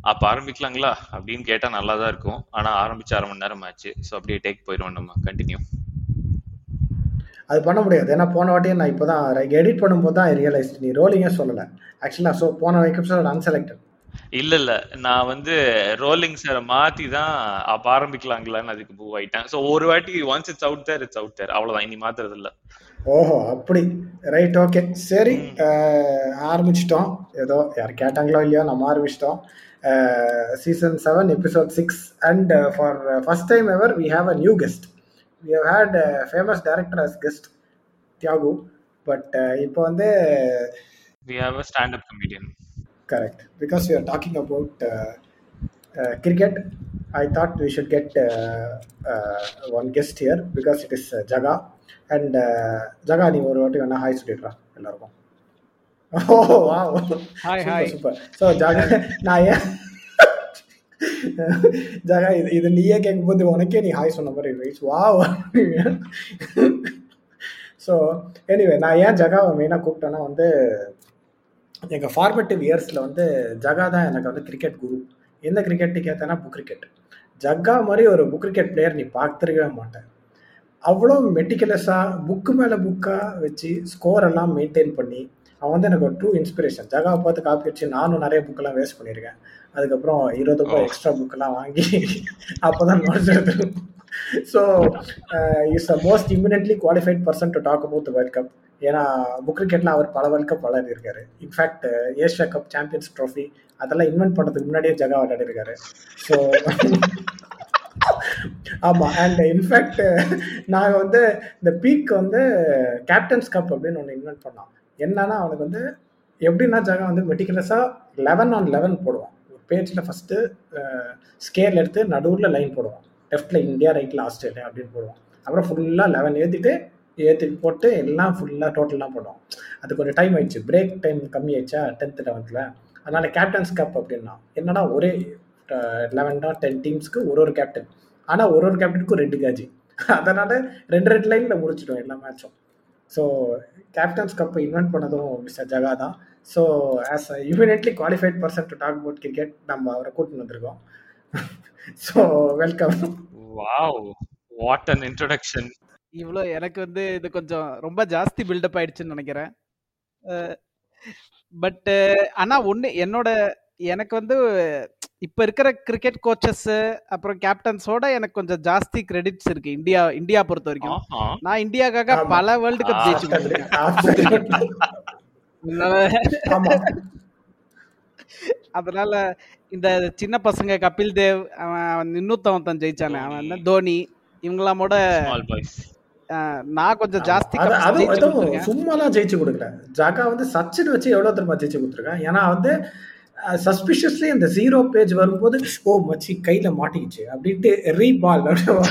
அப்ப ஆரம்பிக்கலாங்களா அப்படின்னு கேட்டா நல்லா தான் இருக்கும். ஆனா ஆரம்பிச்சு 1/2 மணி நேரம் ஆச்சு. ஸோ அப்படியே டேக் போயிடுவோம் நம்ம. கண்டினியூ. அது பண்ண முடியாது. ஏன்னா போன வாட்டியும் நான் இப்போ தான் எடிட் பண்ணும்போது தான் ரியலைஸ் நீ ரோலிங்கே சொல்லலை ஆக்சுவலாக. ஸோ போன எபிசோட் அன்செலக்டட். இல்ல நான் வந்து ரோலிங் சார் மாத்தி தான் அப்ப ஆரம்பிக்கலாங்களான்னு அதுக்கு மூவ் ஆயிட்டேன். ஸோ ஒரு வாட்டி once it's out there it's out there, அவ்வளவுதான். இனி மாத்துறது இல்ல. ஓஹோ அப்படி, ரைட், ஓகே, சரி. ஆரம்பிச்சிட்டோம். ஏதோ யார் கேட்டாங்களோ இல்லையோ நம்ம ஆரம்பிச்சிட்டோம். Season 7 episode 6 and for first time ever we have a new guest. We have had a famous director as guest, Thiagu, but இப்போ வந்து we have a stand up comedian. Correct, because we are talking about cricket. I thought we should get one guest here because it is Jaga. And Jaga, நீ ஒரு வாட்டி வேணா hi சொல்லிடுறா எல்லாருக்கும். Oh wow, hi super. So Jaga, நான் ஏன் ஜாகா இது நீயே கேட்கும்போது உனக்கே நீ ஹாய் சொன்ன மாதிரி இருக்கு. வாவ். ஸோ எனிவே, நான் ஏன் ஜகாவை மெயினாக கூப்பிட்டேன்னா வந்து எங்கள் ஃபார்மேட்டிவ் இயர்ஸில் வந்து ஜகா தான் எனக்கு வந்து கிரிக்கெட் குரு. எந்த கிரிக்கெட்டு கேட்டேன்னா புக் கிரிக்கெட். ஜகா மாதிரி ஒரு புக் கிரிக்கெட் பிளேயர் நீ பார்த்துருக்கவே மாட்டேன். அவ்வளோ மெட்டிகுலஸாக புக்கு மேலே புக்காக வச்சு ஸ்கோர் எல்லாம் மெயின்டைன் பண்ணி அவன் வந்து எனக்கு ஒரு ட்ரூ இன்ஸ்பிரேஷன். ஜகாவை பார்த்து காப்பி வச்சு நானும் நிறைய புக்கெல்லாம் வேஸ்ட் பண்ணியிருக்கேன். அதுக்கப்புறம் 20 ரூபாய் எக்ஸ்ட்ரா புக்கெல்லாம் வாங்கி அப்போ தான் நோட்ஸ் எடுத்துருக்கோம். So is the most eminently qualified person to talk about the world cup. ஏன்னா புக் கிரிக்கெட்டில் அவர் பல வேர்ல்ட் கப் விளையாடிருக்காரு. In fact Asia cup, champions trophy அதெல்லாம் இன்வென்ட் பண்ணுறதுக்கு முன்னாடியே ஜகா விளையாடிருக்காரு. ஸோ ஆமாம். அண்ட் இன்ஃபேக்ட் நாங்கள் வந்து இந்த பீக் வந்து கேப்டன்ஸ் கப் அப்படின்னு ஒன்று இன்வென்ட் பண்ணோம். என்னன்னா அவனுக்கு வந்து எப்படின்னா ஜகா வந்து மெட்டிகுலஸாக 11-on-11 போடுவான். ஒரு பேஜில் ஃபஸ்ட்டு ஸ்கேல் எடுத்து நடுவில் லைன் போடுவான். லெஃப்டில் இந்தியா, ரைட்டில் ஆஸ்திரேலியா அப்படின்னு போடுவான். அப்புறம் ஃபுல்லாக 11 ஏற்றி போட்டு எல்லாம் ஃபுல்லாக டோட்டல்லாம் போடுவான். அது கொஞ்சம் டைம் ஆயிடுச்சு, பிரேக் டைம் கம்மி ஆயிடுச்சா 10th 11th. அதனால் கேப்டன்ஸ் கப் அப்படின்னா என்னன்னா ஒரே 11-10 டீம்ஸ்க்கு ஒரு கேப்டன். ஆனால் ஒரு கேப்டனுக்கும் 2 கேஜி. அதனால் 2 லைனில் முடிச்சிட்டோம் எல்லா மேட்சும். ஸோ கேப்டன்ஸ் கப்பை இன்வென்ட் பண்ணதும் மிஸ்டர் ஜகா தான். So as a immediately qualified person to talk about cricket நம்ம அவரை கூட்டின்னு வந்திருக்கோம். So welcome. Wow, what an introduction. இவ்வளோ எனக்கு வந்து இது கொஞ்சம் ரொம்ப ஜாஸ்தி பில்டப் ஆயிடுச்சுன்னு நினைக்கிறேன். பட் ஆனால் ஒன்று எனக்கு வந்து இப்போ இருக்கிற கிரிக்கெட் கோச்சஸ் அப்புறம் கேப்டன்ஸோட எனக்கு கொஞ்சம் ஜாஸ்தி கிரெடிட்ஸ் இருக்கு இந்தியா பொறுத்த வரைக்கும். நான் இந்தியாக்காக பல வேர்ல்டு கப் ஜெயிச்சு கொடுத்துருக்கேன். அதனால இந்த சின்ன பசங்க கபில் தேவ், அவன் இன்னொருத்தவன் ஜெயிச்சானே, அவன் தோனி, இவங்களாமோட நான் கொஞ்சம் ஜாஸ்தி சும்மாலாம் ஜெயிச்சு கொடுக்கல. ஜகா வந்து சச்சின் வச்சு எவ்வளவு தரமா ஜெயிச்சு கொடுத்துருக்கேன். ஏன்னா வந்து சஸ்பிஷியஸ்லி இந்த 0 பேஜ் வரும்போது ஓ மச்சி கையில மாட்டிக்கிச்சு அப்படின்ட்டு ரீபால்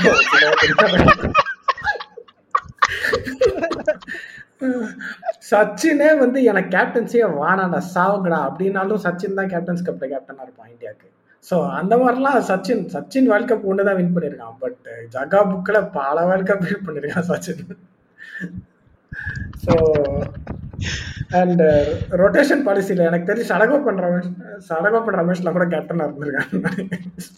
சச்சினே வந்து எனக்கு கேப்டன்சியே வானாடா சாவுங்கடா அப்படின்னாலும் சச்சின் தான் கேப்டன்ஸ் கப்ல கேப்டனா இருப்பான் இந்தியாவுக்கு. ஸோ அந்த மாதிரிலாம் சச்சின் வேர்ல்ட் கப் ஒன்று தான் வின் பண்ணியிருக்கான். பட் ஜகா புக்கில் பல வேர்ல்ட் கப் வின் பண்ணியிருக்கான் சச்சின். ஸோ அண்ட் ரொட்டேஷன் பாலிசியில் எனக்கு தெரிஞ்சு சடகோப்பன் ரமேஷ்லாம் கூட கேப்டனாக இருந்திருக்காங்க.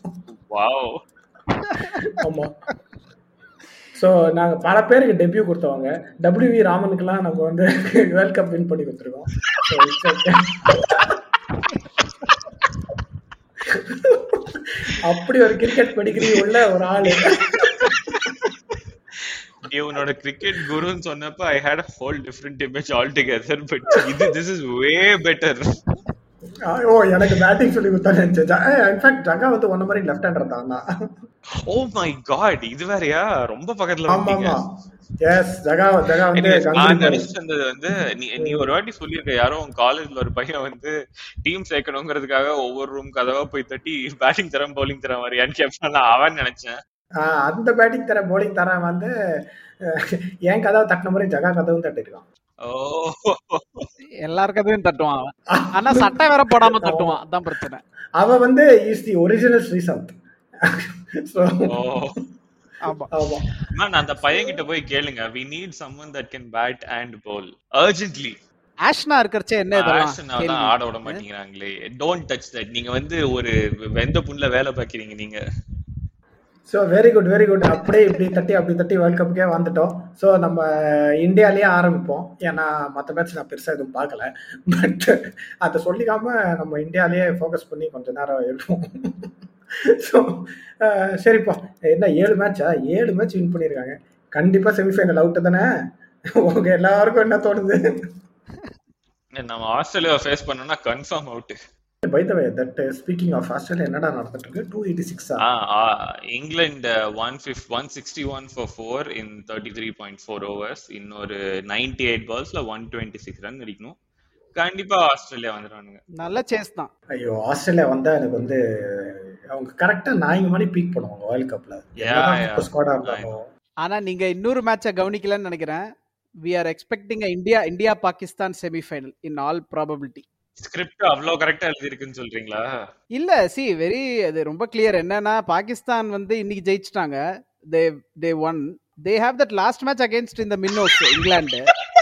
ஆமாம். ஸோ நாங்கள் பல பேருக்கு டெபியூ கொடுத்தவங்க. WV ராமனுக்கெல்லாம் நம்ம வந்து வேர்ல்ட் கப் வின் பண்ணி கொடுத்துருக்கோம். அப்படி ஒரு கிரிக்கெட் பெடிகிரி உள்ள ஒரு ஆளு. இவனோட கிரிக்கெட் குருன்னு சொன்னப்ப I had a whole different image altogether, but this is way better. ஓ எனக்கு பேட்டிங் சொல்லி கொடுத்தானே. இன்ஃபேக்ட் ஜகா வந்து ஒன்ன மாதிரி லெஃப்ட் ஹேண்டர் தான். ஓ மை காட், இது வேறயா? ரொம்ப பக்கத்துல வந்தீங்க. எஸ், ஜகா வந்து நான் நினைச்சது வந்து நீ ஒரு வாட்டி சொல்லியிருக்க, யாரோ உங்க காலேஜ்ல ஒரு பையன் வந்து டீம் சேர்க்கணுங்கிறதுக்காக ஒவ்வொரு ரூம் கதவா போய் தட்டி பேட்டிங் தரேன் பவுலிங் தரேன் மாதிரியான்னு கேட்பான். அவன் நினைச்சேன் அந்த பேட்டிங் தர பவுலிங் தரேன் வந்து என் கதவை தட்டின மாதிரி ஜகா கதவும் தட்டிருக்கான். எல்லார் கதவையும் தட்டுவான், ஆனா சட்டை வேற போடாம தட்டுவான். அதான் பிரச்சனை. அவ வந்து இஸ் தி ஒரிஜினல் ஸ்ரீசாந்த். அந்த பையன் கிட்ட போய் கேளுங்க, we need someone that can bat and bowl urgently. ஆஷ்னா இருக்கறச்சே என்ன இதெல்லாம் ஆஷனா தான் ஆட விட மாட்டேங்கிறாங்களே. Don't touch that. நீங்க வந்து ஒரு வெந்த புண்ணுல வேலை பார்க்கறீங்க நீங்க. So very good very good. அப்படியே இப்படி தட்டி அப்படி தட்டி வேர்ல்ட் கப்புக்கே வந்துட்டோம். ஸோ நம்ம இந்தியாலேயே ஆரம்பிப்போம். ஏன்னா மற்ற மேட்ச் நான் பெருசாக எதுவும் பார்க்கல. பட் அதை சொல்லிக்காம நம்ம இந்தியாலேயே ஃபோக்கஸ் பண்ணி கொஞ்சம் நேரம் எடுப்போம். ஸோ சரிப்பா, என்ன 7 மேட்சா? 7 மேட்ச் வின் பண்ணியிருக்காங்க. கண்டிப்பாக செமிஃபைனல் அவுட்டு தானே? உங்க எல்லாருக்கும் என்ன தோணுது? நம்ம ஆஸ்திரேலியாவை ஃபேஸ் பண்ணோம்னா confirm out. By the way, that speaking of Australia, என்னடா நடந்துட்டு இருக்கு? 286 இங்கிலாந்து 161 for 4 in 33.4 overs. இன்னொரு 98 balls-ல 126 ரன் அடிக்கணும். கண்டிப்பா ஆஸ்திரேலியா வந்துருவானுங்க. நல்ல சேஸ் தான். ஐயோ, ஆஸ்திரேலியா வந்தா எனக்கு வந்து அவங்க கரெக்டா நாயங்க மாதிரி பீக் பண்ணுவாங்க வேர்ல்ட் கப்ல. ஸ்குவாடா இருந்தாலும். ஆனா நீங்க இன்னொரு மேட்சை கவனிக்கலன்னு நினைக்கிறேன். we are expecting a India Pakistan semi-final in all probability. Script அவ்வளவு கரெக்டா எழுதி இருக்குன்னு சொல்றீங்களா? இல்ல, வெரி அது ரொம்ப கிளியர். என்னன்னா பாகிஸ்தான் வந்து இன்னைக்கு ஜெயிச்சிட்டாங்க. they won. they have that last match against in the Minnows England.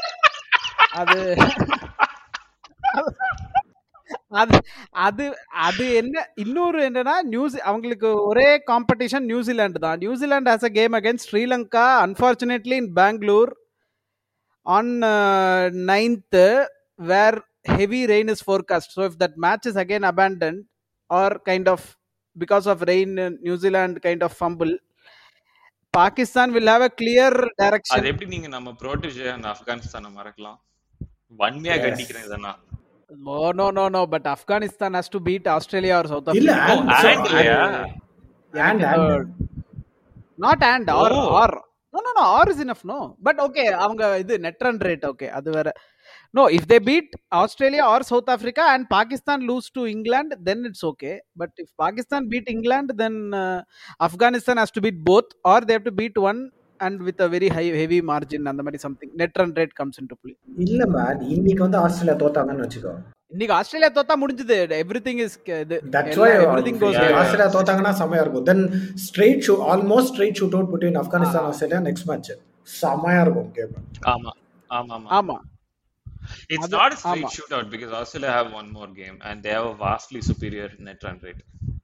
அது என்ன இன்னொரு என்னன்னா அவங்களுக்கு ஒரே காம்படிஷன் நியூசிலாந்து தான். New Zealand has a game against Sri Lanka, unfortunately in Bangalore on 9th, where heavy rain is forecast. So if that match is again abandoned or kind of because of rain, New Zealand kind of fumble, Pakistan will have a clear direction. அது எப்படி நீங்க நம்ம ப்ரோட்டேஜ் and ஆப்கானிஸ்தானை மறக்கலாம்? வன்மையா கண்டிக்கிறேன் இதனா. No, but Afghanistan has to beat Australia or South Africa. Not and or no or is enough. No, but okay, avanga idu net run rate okay, adu vera. No, if they beat Australia or South Africa and Pakistan lose to England, then it's okay. But if Pakistan beat England, then Afghanistan has to beat both, or they have to beat one and with a very heavy margin and the mari something. Net run rate comes into play. இல்ல man, இன்னைக்கு வந்து Australia தோத்தாங்கன்னு வெச்சுக்கோ. இன்னைக்கு Australia தோத்தா முடிஞ்சது. everything is that's why everything goes. Australia தோத்தாங்கன்னா செமையா இருக்கும். then almost straight shoot out between Afghanistan and Australia next match. செமையா இருக்கும் கேம். ஆமா. It's not a straight shootout because Australia have one more game and they have a vastly superior net run rate.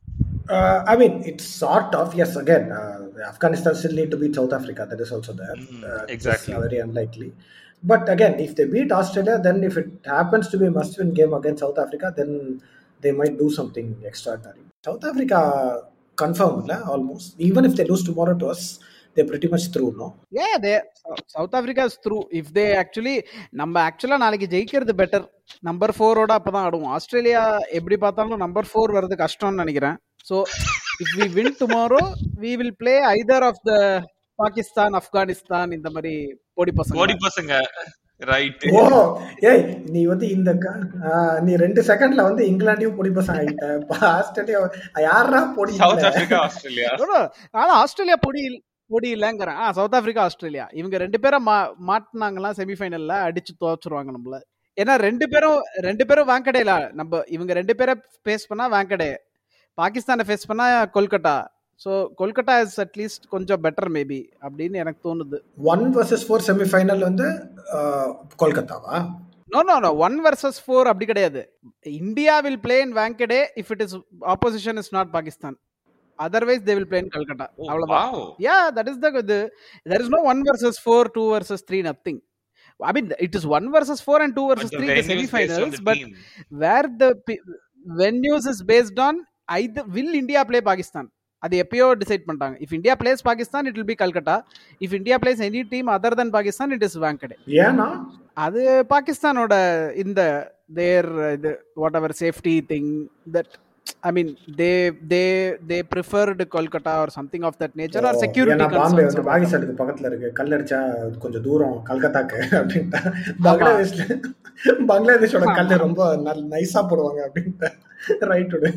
I mean, it's sort of, yes, again, Afghanistan still need to beat South Africa. That is also there. Exactly. It's very unlikely. But again, if they beat Australia, then if it happens to be a must-win game against South Africa, then they might do something extraordinary. South Africa confirmed, almost. Even if they lose tomorrow to us, they're pretty much through, no? Yeah, South Africa is through. If they நம்ம ஆக்சுவலா நாளைக்கு ஜெயிக்கிறது better. Number 4ஓட அப்பதான் ஆடுவோம். Australia எப்படி பார்த்தாலும் number 4 வர்றது கஷ்டம்னு நினைக்கிறேன். So if we win tomorrow, we will play either of the Pakistan, Afghanistan இந்த மாதிரி பொடி பசங்க. ரைட். ஓ ஏய், நீ வந்து இந்த நீ 2 செகண்ட்ல வந்து இங்கிலாந்தையும் பொடி பசங்க ஆயிட்ட. ஆஸ்திரேலியா யாரா பொடி? South Africa Australia. ஆனா ஆஸ்திரேலியா பொடி இல்லங்கறேன். சவுத் ஆப்பிரிக்கா ஆஸ்திரேலியா இவங்க 2 பேரும் மாட்டினாங்களா செமிஃபைனல்ல, அடிச்சு தோச்சுருவாங்க நம்மள. ஏன்னா 2 பேரும் வாங்கடையில. நம்ம இவங்க 2 பேரை ஃபேஸ் பண்ணா வாங்கடே, பாகிஸ்தானை ஃபேஸ் பண்ணா Kolkata. So Kolkata is at least கொஞ்சம் பெட்டர் மேபி அப்படின்னு எனக்கு தோணுது. 1 versus 4 செமிஃபைனல் வந்து கொல்கத்தாவா? No 1 versus 4 அப்படி கிடையாது. India will play in Wankhede if it is opposition is not Pakistan. Otherwise they will play in Kolkata. Wow. Yeah, that is there is no 1 versus 4, 2 versus 3, nothing. I mean, it is 1 versus 4 and 2 versus 3 the semi-finals, but where the venues is based on either will India play Pakistan. அது எப்பயோ decide பண்ணிட்டாங்க. If India plays Pakistan, it will be Calcutta. If India plays any team other than Pakistan, it is Wankhede. ஏனா அது பாகிஸ்தானோட இந்த their whatever safety thing that I mean they preferred Kolkata or something of that nature or security concerns. Bombay வந்து பாகிஸ்தானுக்கு பக்கத்துல இருக்கு, கல்லடிச்சா கொஞ்சம் தூரம் கல்கத்தாக்கு அப்படின்ட்டா. பங்களாதேஷோட கல்ல ரொம்ப நைஸா போடுவாங்க அப்படின்ட்டா. ரைட்டுடு.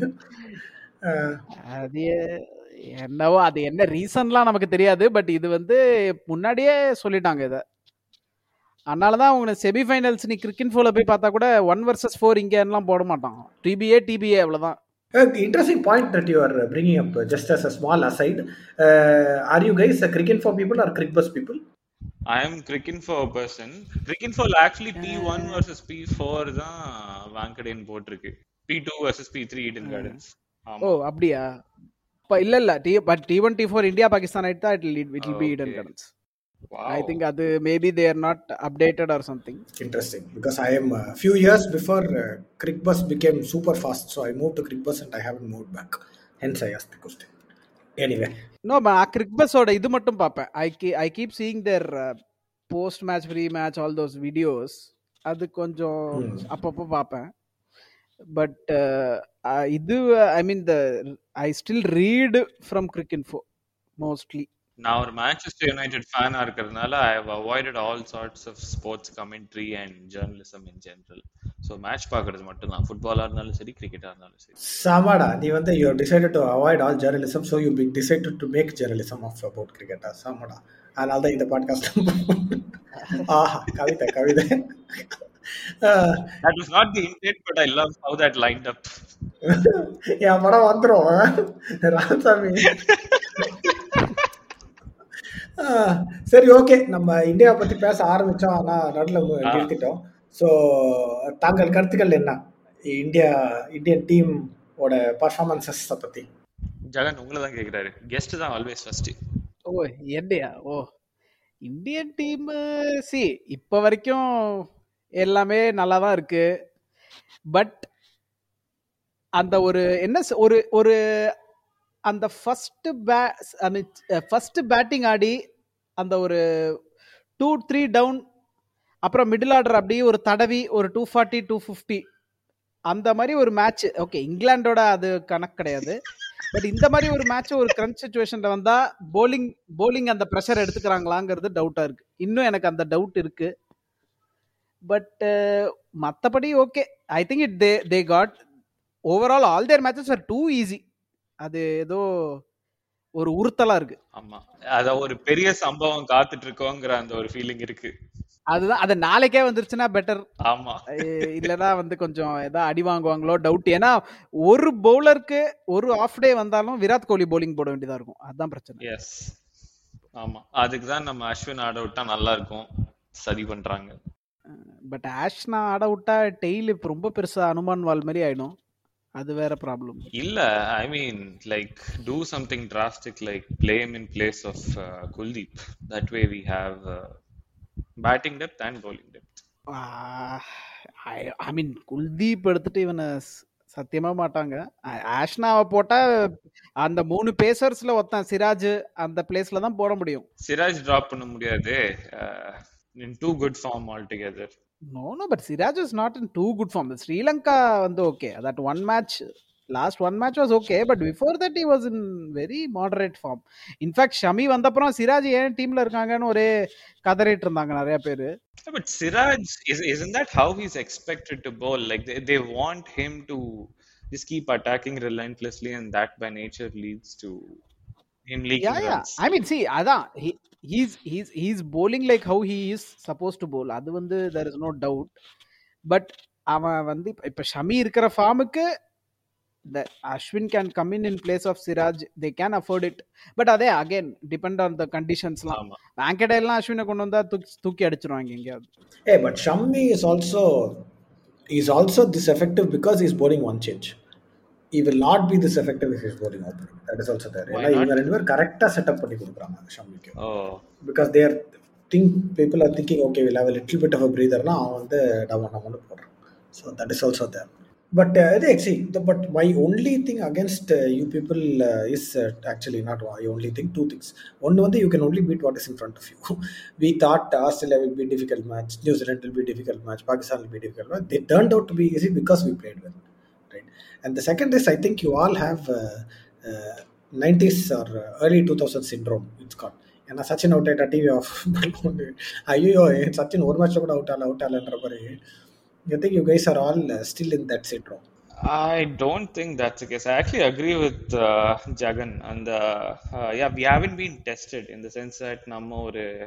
அது என்னவோ அது என்ன ரீசன்லாம் நமக்கு தெரியாது. பட் இது வந்து முன்னாடியே சொல்லிட்டாங்க இதை. அதனாலதான் அவங்க செமிஃபைனல்ஸ் நீ கிரிக்கெட் போய் பார்த்தா கூட 1 versus 4 இங்கெல்லாம் போட மாட்டாங்க. டிபிஏ அவ்வளவுதான். Interesting point that you are bringing up. Just as a small aside, are you guys a cricket for people or cricket bus people? I am Cricinfo person. Cricinfo actually P1 versus P4 தான் வாங்கடேன் போட்டிருக்கு. P2 versus P3 Eden Gardens. ஓ அப்படியா? இல்ல but T1 T4 India Pakistan ஆயிட்டா it will be Eden Gardens. Wow. I think that maybe they are not updated or something. Interesting, because I am a few years before Crickbus became super fast, so I moved to Crickbus and I haven't moved back. Hence I asked the question. Anyway. No, Crickbus oda idu mattum paappen. I keep seeing their post match, pre match, all those videos. Adu konjam appappa paappen. But I mean I still read from Cricinfo mostly. நான் ஒரு Manchester United fan இருக்கிறதுனால I have avoided all sorts of sports commentary and journalism in general. So match பார்க்கிறது மட்டும் தான், ஃபுட்பாலா இருந்தாலும் சரி கிரிக்கெட்டா இருந்தாலும் சரி. சாமாடா நீ வந்து you decided to avoid all journalism, so you decided to make journalism of about cricket. சாமாடா அதனால தான் இந்த பாட்காஸ்ட். கவிதை That was not the intent, but I love how that lined up. என் படம் வந்துரும் ராமசாமி. சரி, ஓகே, நம்ம இந்தியாவை பத்தி பேச ஆரம்பிச்சோம், ஆனா நடுவில் நிறுத்திட்டோம். ஸோ தாங்கள் கருத்துக்கள் என்ன இந்தியன் டீம் ஓட பர்ஃபார்மன்சஸ் பத்தி? ஜகன் உங்களை தான் கேக்குறாரு, கெஸ்ட் தான் ஆல்வேஸ் ஃபர்ஸ்ட். ஓ என்னையா? ஓ இந்தியன் டீம் இப்ப வரைக்கும் எல்லாமே நல்லா தான் இருக்கு. பட் அந்த ஒரு என்ன ஒரு அந்த ஃபர்ஸ்ட் பேட்டிங் ஆடி அந்த ஒரு 2-3 டவுன், அப்புறம் மிடில் ஆர்டர் அப்படியே ஒரு தடவி ஒரு 240 250 அந்த மாதிரி ஒரு மேட்ச். ஓகே, இங்கிலாண்டோட அது கணக்கு கிடையாது. பட் இந்த மாதிரி ஒரு மேட்ச் ஒரு கிரன்ச் சிச்சுவேஷன்ல வந்தா போலிங் அந்த ப்ரெஷர் எடுத்துக்கிறாங்களாங்கிறது டவுட்டா இருக்கு. இன்னும் எனக்கு அந்த டவுட் இருக்கு. பட் மற்றபடி okay, I think they got overall all their matches are too easy. அது ஏதோ ஒரு உறுத்தலா இருக்கு. ஆமா, அத ஒரு பெரிய சம்பவம் காத்துட்டு இருக்கோங்கிற அந்த ஒரு ஃபீலிங் இருக்கு. அதுதான், அது நாளைக்கே வந்துருச்சுன்னா பெட்டர். ஆமா, இல்லனா வந்து கொஞ்சம் ஏதாவது அடி வாங்குவாங்களோ டவுட். ஏன்னா ஒரு பவுலருக்கு ஒரு ஆஃப் டே வந்தாலும் விராட் கோலி போலிங் போட வேண்டியதா இருக்கும். அதுதான் பிரச்சனை. எஸ், ஆமா, அதுக்கு தான் நம்ம அஸ்வின் ஆட விட்டா நல்லா இருக்கும், சரி பண்றாங்க. பட் ஆஷ்னா ஆட விட்டா டெய்லி ரொம்ப பெருசா அனுமான் வால் மாதிரி ஆயிடும். அது வேற ப்ராப்ளம் இல்ல. I mean like to something drastic, like play him in place of Kuldeep. That way we have batting depth and bowling depth. I mean Kuldeep எடுத்துட்டு இவனை சத்தியமா மாட்டாங்க. ஆஷ்னாவை போட்டா அந்த 3 பேசர்ஸ்ல ஒருத்தன் சிராஜ் அந்த பிளேஸ்ல தான் போட முடியும். சிராஜ் டிராப் பண்ண முடியாது, in too good form altogether. No, but Siraj is not in too good form. Sri Lanka வந்து okay, that last one match was okay, but before that he was in very moderate form. In fact Shami வந்தப்புறம் சிராஜ் ஏன் டீம்ல இருக்காங்கன்னு ஒரே கதறிட்டு இருந்தாங்க நிறைய பேரு. But Siraj isn't that how he's expected to bowl? Like they want him to just keep attacking relentlessly, and that by nature leads to him leaking runs. I mean அதான் he's bowling like how he is supposed to bowl. அது வந்து there is no doubt. But அவன் வந்து இப்ப ஷமி இருக்கிற ஃபார்முக்கு the Ashwin can come in place of Siraj. They can afford it. But அதே again depend on the conditions லாம். வாங்கடே எல்லாம் அஸ்வினை கொண்டு வந்தா தூக்கி அடிச்சிருவாங்க எங்கயாவது. But Shami is also this effective because he's bowling one change. He will not be this effective if he's bowling opening. That is also there. இவங்க ரெண்டு பேர் கரெக்டா செட்டப் பண்ணி கொடுக்குறாங்க ஷமிக்கு. Because people are thinking okay, we'll have a little bit of a breather na அவன் வந்து down போடுறான். So that is also there. But but my only thing against you people is actually not my only thing, two things. One, you can only beat what is in front of you. We thought Australia will be a difficult match, New Zealand will be a difficult match, Pakistan will be a difficult match. They turned out to be easy because we played well, right? And the second is, I think you all have 90s or early 2000s syndrome, it's called. And Sachin out at TV off. Ayyo, Sachin one match out all. You think you guys are all still in that syndrome? I don't think that's the case. I actually agree with Jagan. And we haven't been tested in the sense that நம்ம ஒரு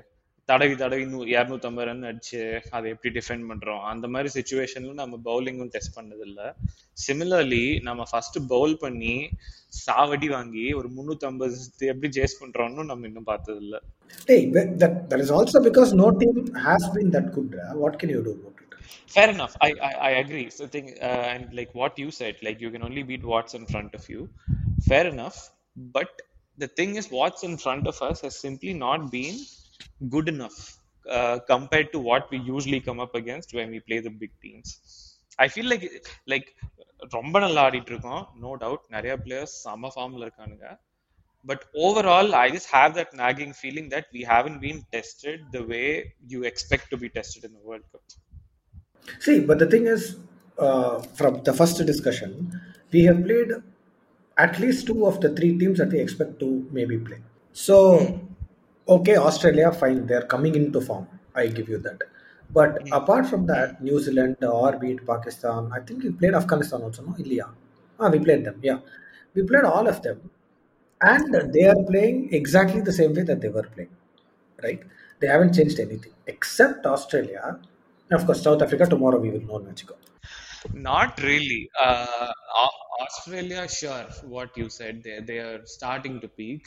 தடவி 250 run அடிச்சு அதை எப்படி defend பண்றோம், அந்த மாதிரி சுச்சுவேஷன்ல நம்ம பவுலிங்கும் டெஸ்ட் பண்ணது இல்ல. சிமிலர்லி நம்ம ஃபர்ஸ்ட் பவுல் பண்ணி சாவடி வாங்கி ஒரு 350 எப்படி சேஸ் பண்றோம்னு நம்ம இன்னும் பார்த்தது இல்ல. That is also because no team has been that good. What can you do about it? Fair enough. I agree. So and like what you said, like you can only beat what's in front of you. Fair enough. But the thing is, what's in front of us has simply not been good enough compared to what we usually come up against when we play the big teams. I feel like ரொம்ப நல்லா ஆடிட்டு இருக்கோம், no doubt. நிறைய players செம ஃபார்ம்ல இருக்கானுங்க. But overall, I just have that nagging feeling that we haven't been tested the way you expect to be tested in the World Cup. See, but the thing is, from the first discussion, we have played at least 2 of the 3 teams that we expect to maybe play. So, okay, Australia, fine, they're coming into form. I give you that. But apart from that, New Zealand or be it Pakistan, I think we played Afghanistan also, no? Ilya. We played them, yeah. We played all of them. And they are playing exactly the same way that they were playing, right? They haven't changed anything except Australia. Of course, South Africa, tomorrow we will know Mexico. Not really. Australia, sure, what you said, they are starting to peak.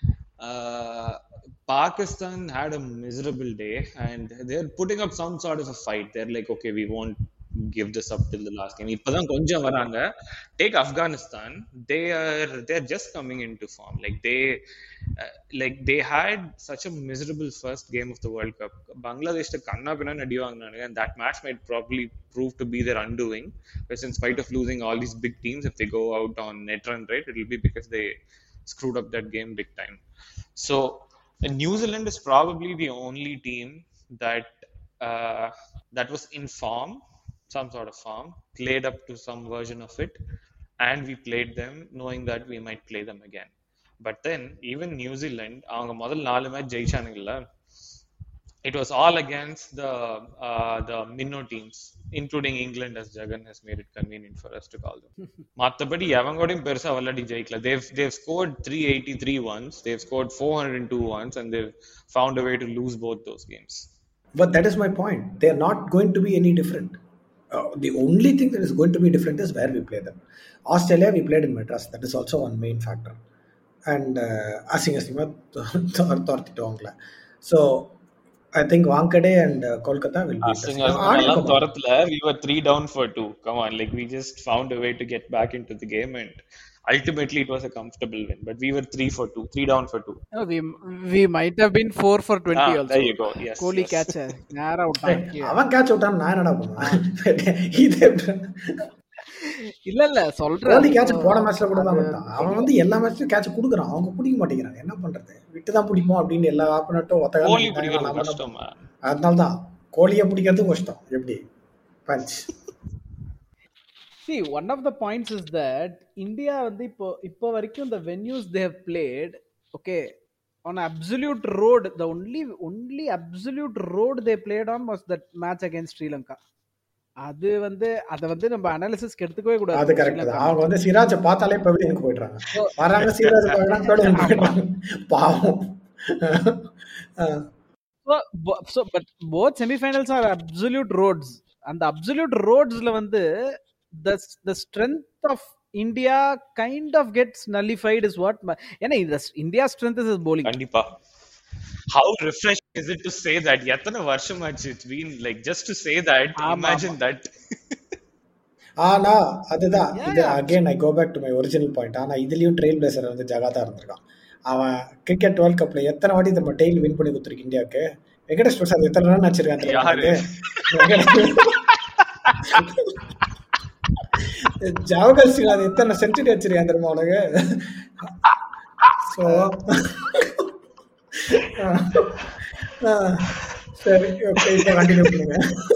Pakistan had a miserable day and they're putting up some sort of a fight. They're like, okay, we won't give this up till the last game. இப்பதான் கொஞ்சம் வராங்க. Take Afghanistan, they're just coming into form. Like they had such a miserable first game of the World Cup. Bangladesh kanna pinna nadi vaangnanga, and that match might probably prove to be their undoing, because in spite of losing all these big teams, if they go out on net run rate, it will be because they screwed up that game big time. So New Zealand is probably the only team that was in form, some sort of form, played up to some version of it, and we played them knowing that we might play them again. But then even New Zealand, avanga modal 4 match ஜெயிச்சானுங்கல்ல, it was all against the minnow teams, including England, as Jagan has made it convenient for us to call them. மத்தபடி எவங்கூடயும் பெருசா விளையாடி ஜெயிக்கல. They've scored 383 once, they've scored 402 once, and they've found a way to lose both those games. But that is my point. They are not going to be any different. The only thing that is going to be different is where we play them. Australia, we played in Madras. That is also one main factor. And asingma torthittovangla. So I think Wankhede and Kolkata will be we were 3 down for 2. Come on, like we just found a way to get back into the game, and ultimately it was a comfortable win. But we were 3 down for 2. No, we might have been 4 for 20 also. There you go. Yes. Kohli catch nara uttan. Avan catch uttan na enada panna. இல்ல சொல்றேன். கோலி catch போன மேட்ச்ல கூட தான் விட்டான். அவன் வந்து எல்லா மேட்ச்லயும் கேட்ச் குடுக்குறான், அவங்க பிடிக்க மாட்டேங்கிறாங்க. என்ன பண்றது, விட்டு தான் பிடிப்போம் அப்படின்னு எல்லா ஆப்பனட்டும் ஒத்த கஷ்டம். அதனால தான் கோலியை பிடிக்கிறது கஷ்டம். எப்படி punch. See, one of the points is that India வந்து இப்போ வரைக்கும் the venues they have played, okay, on absolute road, the only absolute road they played on was that match against Sri Lanka. அது வந்து அத வந்து நம்ம அனாலிசிஸ்க்கு எடுத்துக்கவே கூடாது. அது கரெக்ட் தான். அவங்க வந்து சிராஜை பார்த்தாலே பவிலியனுக்கு போயிடுறாங்க. வராங்க சிராஜ் போயிடுறாங்க பாவம். So but both semi-finals are absolute roads. And the absolute roadsல வந்து the strength of India kind of gets nullified is what ஏன்னா India's strength is bowling. கண்டிப்பா. How refreshing is it to say that? எத்தனை வருஷம் ஆச்சு it's been, like just to say that, imagine that. ஆனா அதுதான் இது again I go back to my original point. ஆனா இதுலயும் ட்ரெயில் பிளேசர் வந்து ஜகாதா இருந்திருக்கான். அவன் கிரிக்கெட் வேர்ல்ட் கப்ல எத்தனை வாட்டி நம்ம டெயில் வின் பண்ணி கொடுத்துருக்கு இந்தியாவுக்கு. வெங்கடேஷ் பிரசாத் எத்தனை ரன் அடிச்சிருக்காங்க? ஜவஹர் சிங் எத்தனை செஞ்சுரி அடிச்சிருக்காங்க தெரியுமா உனக்கு? ஸோ சரி, ஓகே, இப்போ கண்டினியூ பண்ணுங்க.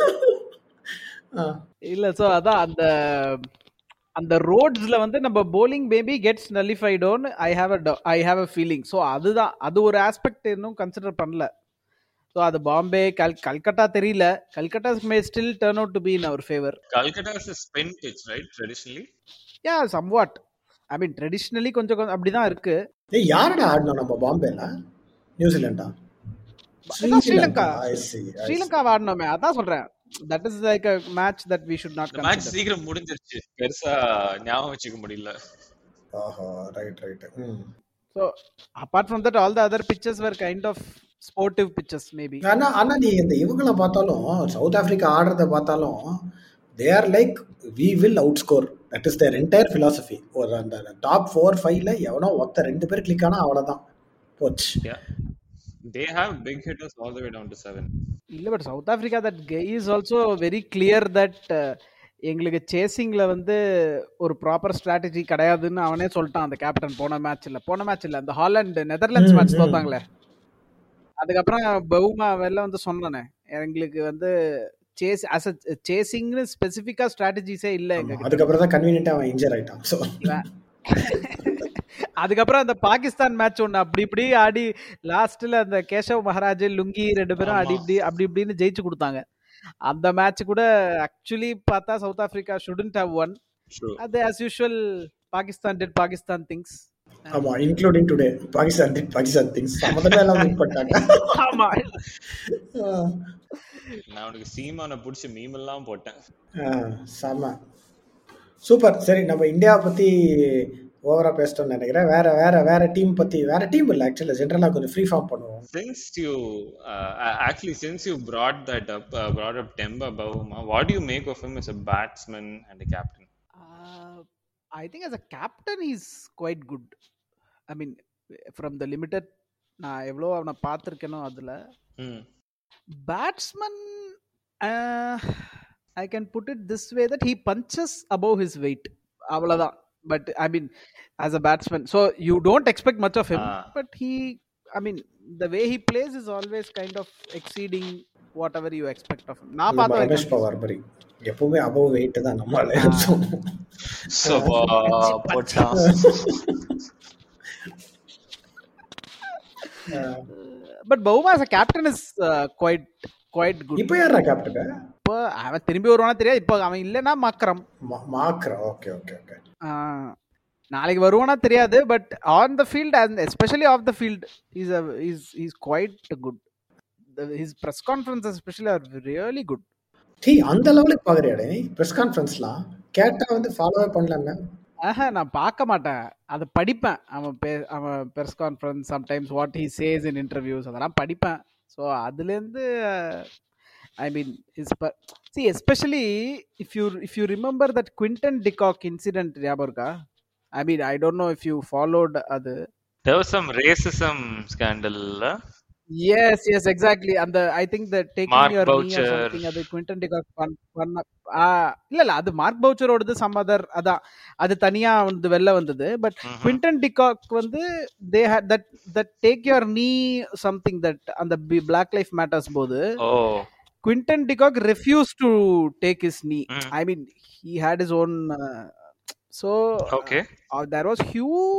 இல்ல சோ அதான் அந்த ரோட்ஸ்ல வந்து நம்ம bowling maybe gets nullified on I have a feeling. so அதுதான் அது ஒரு ஆஸ்பெக்ட் இன்னும் கன்சிடர் பண்ணல. so அது பாம்பே கல்கட்டா தெரியல. Calcutta may still turn out to be in our favor. Calcutta is a spin pitch, right, traditionally? yeah, somewhat. I mean traditionally கொஞ்சம் அப்படிதான் இருக்கு. யாரடா ஆடணும் நம்ம பாம்பேல? நியூசிலாண்டா? Sri Lanka I see. ஸ்ரீலங்கா ஆடணுமே, அதான் சொல்றேன். That is like a match that we should not match consider. சீக்கிரம் முடிஞ்சிருச்சு, பெருசா ஞாபகம் வச்சுக்க முடியல. Right. So apart from that, all the other pitches were kind of sportive pitches maybe. ஆனா நீ இந்த இவங்கள பார்த்தாலும், சவுத் ஆப்பிரிக்கா ஆடுறத பார்த்தாலும், they are like we will outscore. That is their entire philosophy. ஒரு அந்த டாப் 4-5ல எவனோ ஒத்த 2 பேர் கிளிக் ஆனா அவ்வளவுதான் போச்சு. Yeah, they have big hitters all the way down to 7. இல்ல, but south Africa that guy is also very clear that எங்களுக்கு சேசிங்ல வந்து ஒரு ப்ராப்பர் ஸ்ட்ராட்டஜி கிடையாதுன்னு அவனே சொல்லிட்டான் அந்த கேப்டன். போன மேட்ச் இல்ல அந்த ஹாலண்ட் நெதர்லாண்ட்ஸ் மேட்ச் தோத்தாங்களே, அதுக்கப்புறம் பவுமா வெளில வந்து சொன்னானே, எங்களுக்கு வந்து சேசிங்னு ஸ்பெசிஃபிக்கா ஸ்ட்ராட்டஜிஸே இல்ல எங்க. அதுக்கப்புறம் தான் கன்வீனியன்ட்டா அவன் இன்ஜர் ஆயிட்டான். சோ அதுக்கப்புறம் அந்த பாகிஸ்தான் மேட்ச் ஒன்று அப்படி இப்படி ஆடி லாஸ்ட்ல அந்த கேஷவ் மகாராஜ் லுங்கி 2 பேரும் அப்படி இப்படின்னு ஜெயிச்சு கொடுத்தாங்க. அந்த மேட்ச் கூட ஆக்சுவலி பார்த்தா south Africa shouldn't have won. அது as usual Pakistan did Pakistan things. ஆமா, including today Pakistan did Pakistan things. சமதமே எல்லாம் வின் பண்ணிட்டாங்க. ஆமா, நான் உனக்கு சீமான புடிச்சு மீம் எல்லாம் போட்டேன். சாமா சூப்பர். சரி, நம்ம இந்தியாவை பத்தி ஓவரா பேசிட்டோம்னு நினைக்கிறேன். வேற டீம் பத்தி, வேற டீம் இல்ல ஆக்சுவலா ஜெனரலா கொஞ்சம் ஃப்ரீ ஃபார்ம் பண்ணுவோம். Since you brought up Temba Bavuma, what do you make of him as a batsman and a captain? I think as a captain he's quite good. I mean, from the limited நான் எவ்வளோ அவனை பார்த்துருக்கேனோ அதுல. Batsman, I can put it this way that he punches above his weight. அவ்வளவுதான். But I mean, as a batsman, so you don't expect much of him, but I mean, the way he plays is always kind of exceeding whatever you expect of him. நான் பார்த்த ரமேஷ் பவார் பரி எப்பவுமே above weight தான் நம்மால. So போட்டா but Bavuma as a captain is quite good. இப்போ யாரா captain? இப்போ அவன் திரும்பி வருவானா தெரியாது. இப்போ அவன் இல்லைன்னா மாக்ரம். ஓகே. நாளைக்கு வருவானா தெரியாது. But on the field and especially off the field is quite good. His press conference especially are really good. அந்த லெவலுக்கு பாக்குறியாடே நீ? பிரஸ் கான்ஃபரன்ஸ்லாம் கேட்டா வந்து ஃபாலோவே பண்ணலன்னு. நான் பார்க்க மாட்டேன், அதை படிப்பேன். அவன் press conference sometimes what he says in interviews அதெல்லாம் படிப்பேன். ஸோ அதுலேருந்து I mean, especially if you remember that Quinton de Kock incident, Yaborka. I mean, I don't know if you followed other. There was some racism scandal. Yes, exactly. And I think that taking Mark your Boucher. knee or something, அது Quinton de Kock இல்ல அது mark boucher ஓடுது, some other, அதான் அது தனியா வந்து வெளில வந்தது. பட் Quinton de Kock வந்து they had that take your knee something that அந்த Black Lives Matters போது Quinton de Kock refused to take his knee. I mean, he had his own. There was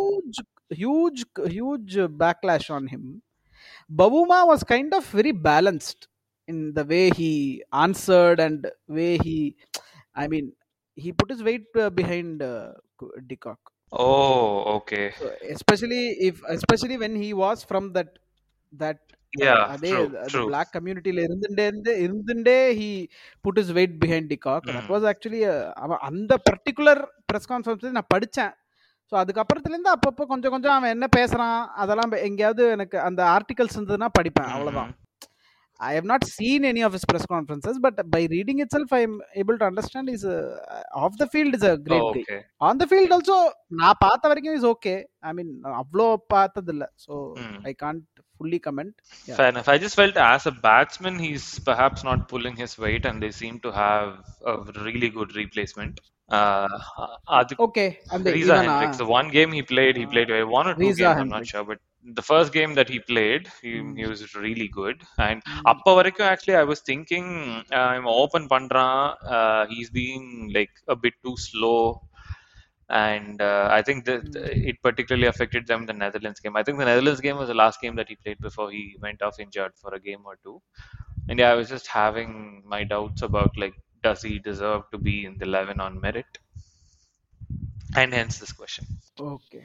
huge backlash on him. Bavuma was kind of very balanced in the way he answered and way I mean, he put his weight behind de Kock. Oh, okay. So especially when he was from that அதே black community ல இருந்துட்டே he put his weight behind de Kock. That was actually அந்த particular press conference நான் படிச்சேன். So அதுக்கப்புறத்துல இருந்து அப்பப்போ கொஞ்சம் அவன் என்ன பேசுறான் அதெல்லாம் எங்கேயாவது எனக்கு அந்த ஆர்டிகல்ஸ் இருந்ததுன்னா படிப்பேன், அவ்வளவுதான். I have not seen any of his press conferences, but by reading itself I am able to understand he's off the field is a great guy. On the field also நான் பார்த்த வரைக்கும் is okay. I mean, அவ்வளோ பார்த்தது இல்ல, so I can't fully comment. Fair enough. I just felt as a batsman he's perhaps not pulling his weight and they seem to have a really good replacement. Okay, and Reza Hendricks, the one game he played one or two games, I'm not sure, but the first game that he played he was really good. And appa varaikku actually I was thinking I'm open pandran, he's being like a bit too slow, and I think that it particularly affected them in the Netherlands game. I think the Netherlands game was the last game that he played before he went off injured for a game or two. And yeah, I was just having my doubts about like, does he deserve to be in the 11 on merit? And hence this question. Okay.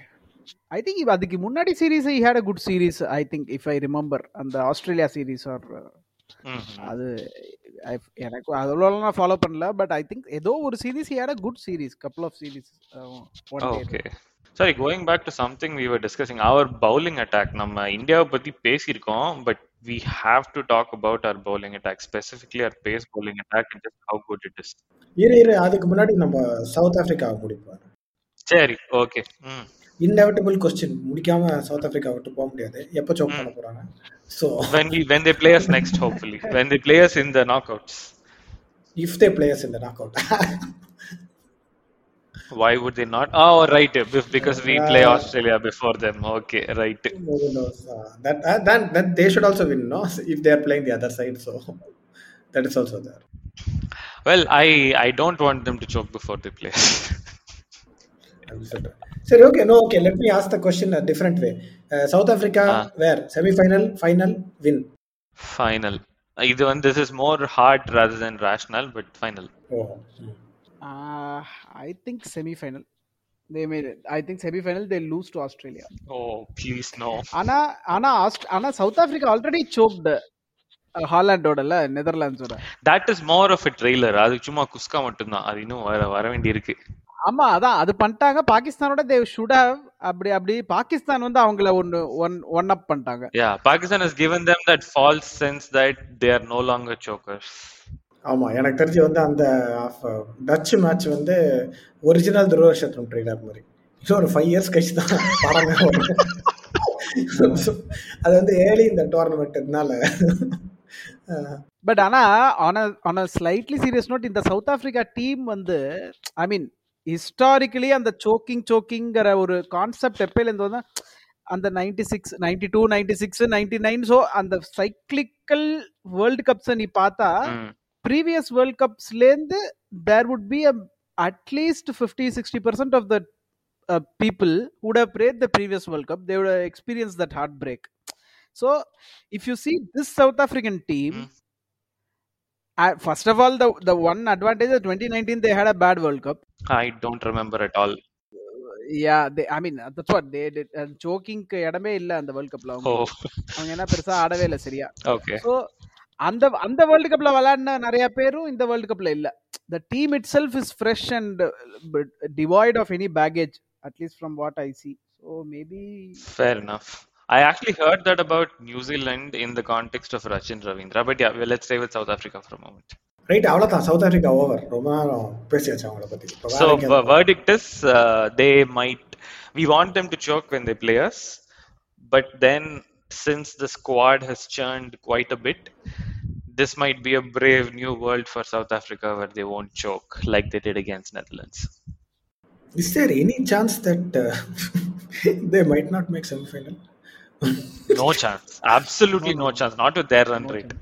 I think அதுக்கு முன்னாடி series he had a good series. I think if I remember அந்த Australia series or அது எனக்கு அதெல்லாம் நான் follow பண்ணல. But I think ஏதோ ஒரு series he had a good series, couple of series. Okay. Sorry, going back to something we were discussing, our bowling attack. நம்ம இந்தியாவை பத்தி பேசியிருக்கோம், but we have to talk about our bowling attack, specifically our pace bowling attack and just how good it is. இரு அதுக்கு முன்னாடி நம்ம south ஆப்பிரிக்காவை முடிப்போம். சரி, ஓகே. இன்எவிட்டபிள் கொஸ்டின், முடிக்காம சவுத் ஆப்பிரிக்கா விட்டு போக முடியாது. எப்போ சோக் பண்ண போறாங்க? So when they play us next, hopefully when they play us in the knockouts. If they play us in the knockout. Why would they not? Oh, right, because we play Australia before them. Okay, right. That they should also win, no? If they are playing the other side, so that is also there. Well, I don't want them to choke before they play. Sir, okay, let me ask the question a different way. South Africa, where? Semi-final, final, win? Final. This is more hard rather than rational, but final. Oh. I think semi-final. They made it. I think semi-final they lose to Australia. Oh, please no. Ana South Africa already choked Holland ஓடல, Netherlands ஓட. That is more of a trailer. அது சும்மா குஸ்கா மட்டும் தான். அது இன்னும் வர வேண்டி இருக்கு. ஆமா, அதான் அது பண்ணிட்டாங்க. பாகிஸ்தானோட they should have அப்படி பாகிஸ்தான் வந்து அவங்கள ஒன் அப் பண்ணிட்டாங்க. Yeah, Pakistan has given them that false sense that they are no longer chokers. ஆமா, எனக்கு தெரிஞ்சு வந்து அந்த டச் மேட்ச் வந்து ஒரிஜினல் துருவசத்ரம் ட்ரெய்லர் மாதிரி ஒரு 5 years கழிச்சு தான் படமே வரும். அது வந்து ஏர்லி இந்த டோர்னமெண்ட்னால. பட் ஆனா on a slightly serious note, இந்த சவுத் ஆப்பிரிக்கா டீம் வந்து ஐ மீன் ஹிஸ்டாரிக்கலி அந்த சோக்கிங்கிற ஒரு கான்செப்ட் எப்பயிலேருந்து வந்து அந்த 96, 92, 96, 99, ஸோ அந்த சைக்கிளிக்கல் வேர்ல்டு கப்ஸை நீ பார்த்தா previous World Cups lende there would be at least 50-60% of the people who would have played the previous World Cup, they would have experienced that heartbreak. So if you see this South African team, first of all, the one advantage of 2019 they had a bad World Cup. I don't remember at all. Yeah, I mean that's what they did. Choking இடமே இல்ல அந்த world கப்ல. அவங்க என்ன பெருசா ஆடவே இல்ல சரியா. Okay. So அந்த வேர்ல்டு கப்ல விளையாடின நிறைய பேரும் இந்த வேர்ல்டு கப்ல இல்ல. The team itself is fresh and devoid of any baggage, at least from what I see. So maybe fair enough. I actually heard that about New Zealand in the context of Rachin Ravindra, but yeah, well, let's stay with South Africa for a moment. Right, அவ்வளவுதான். South Africa over. ரொம்ப நேரம் பேசியாச்சு அவங்கள பத்தி. So verdict is they might, we want them to choke when they play us, but then since the squad has churned quite a bit, this might be a brave new world for South Africa where they won't choke like they did against Netherlands. Is there any chance that they might not make semi-final? No chance. Absolutely no chance. Not with their run rate.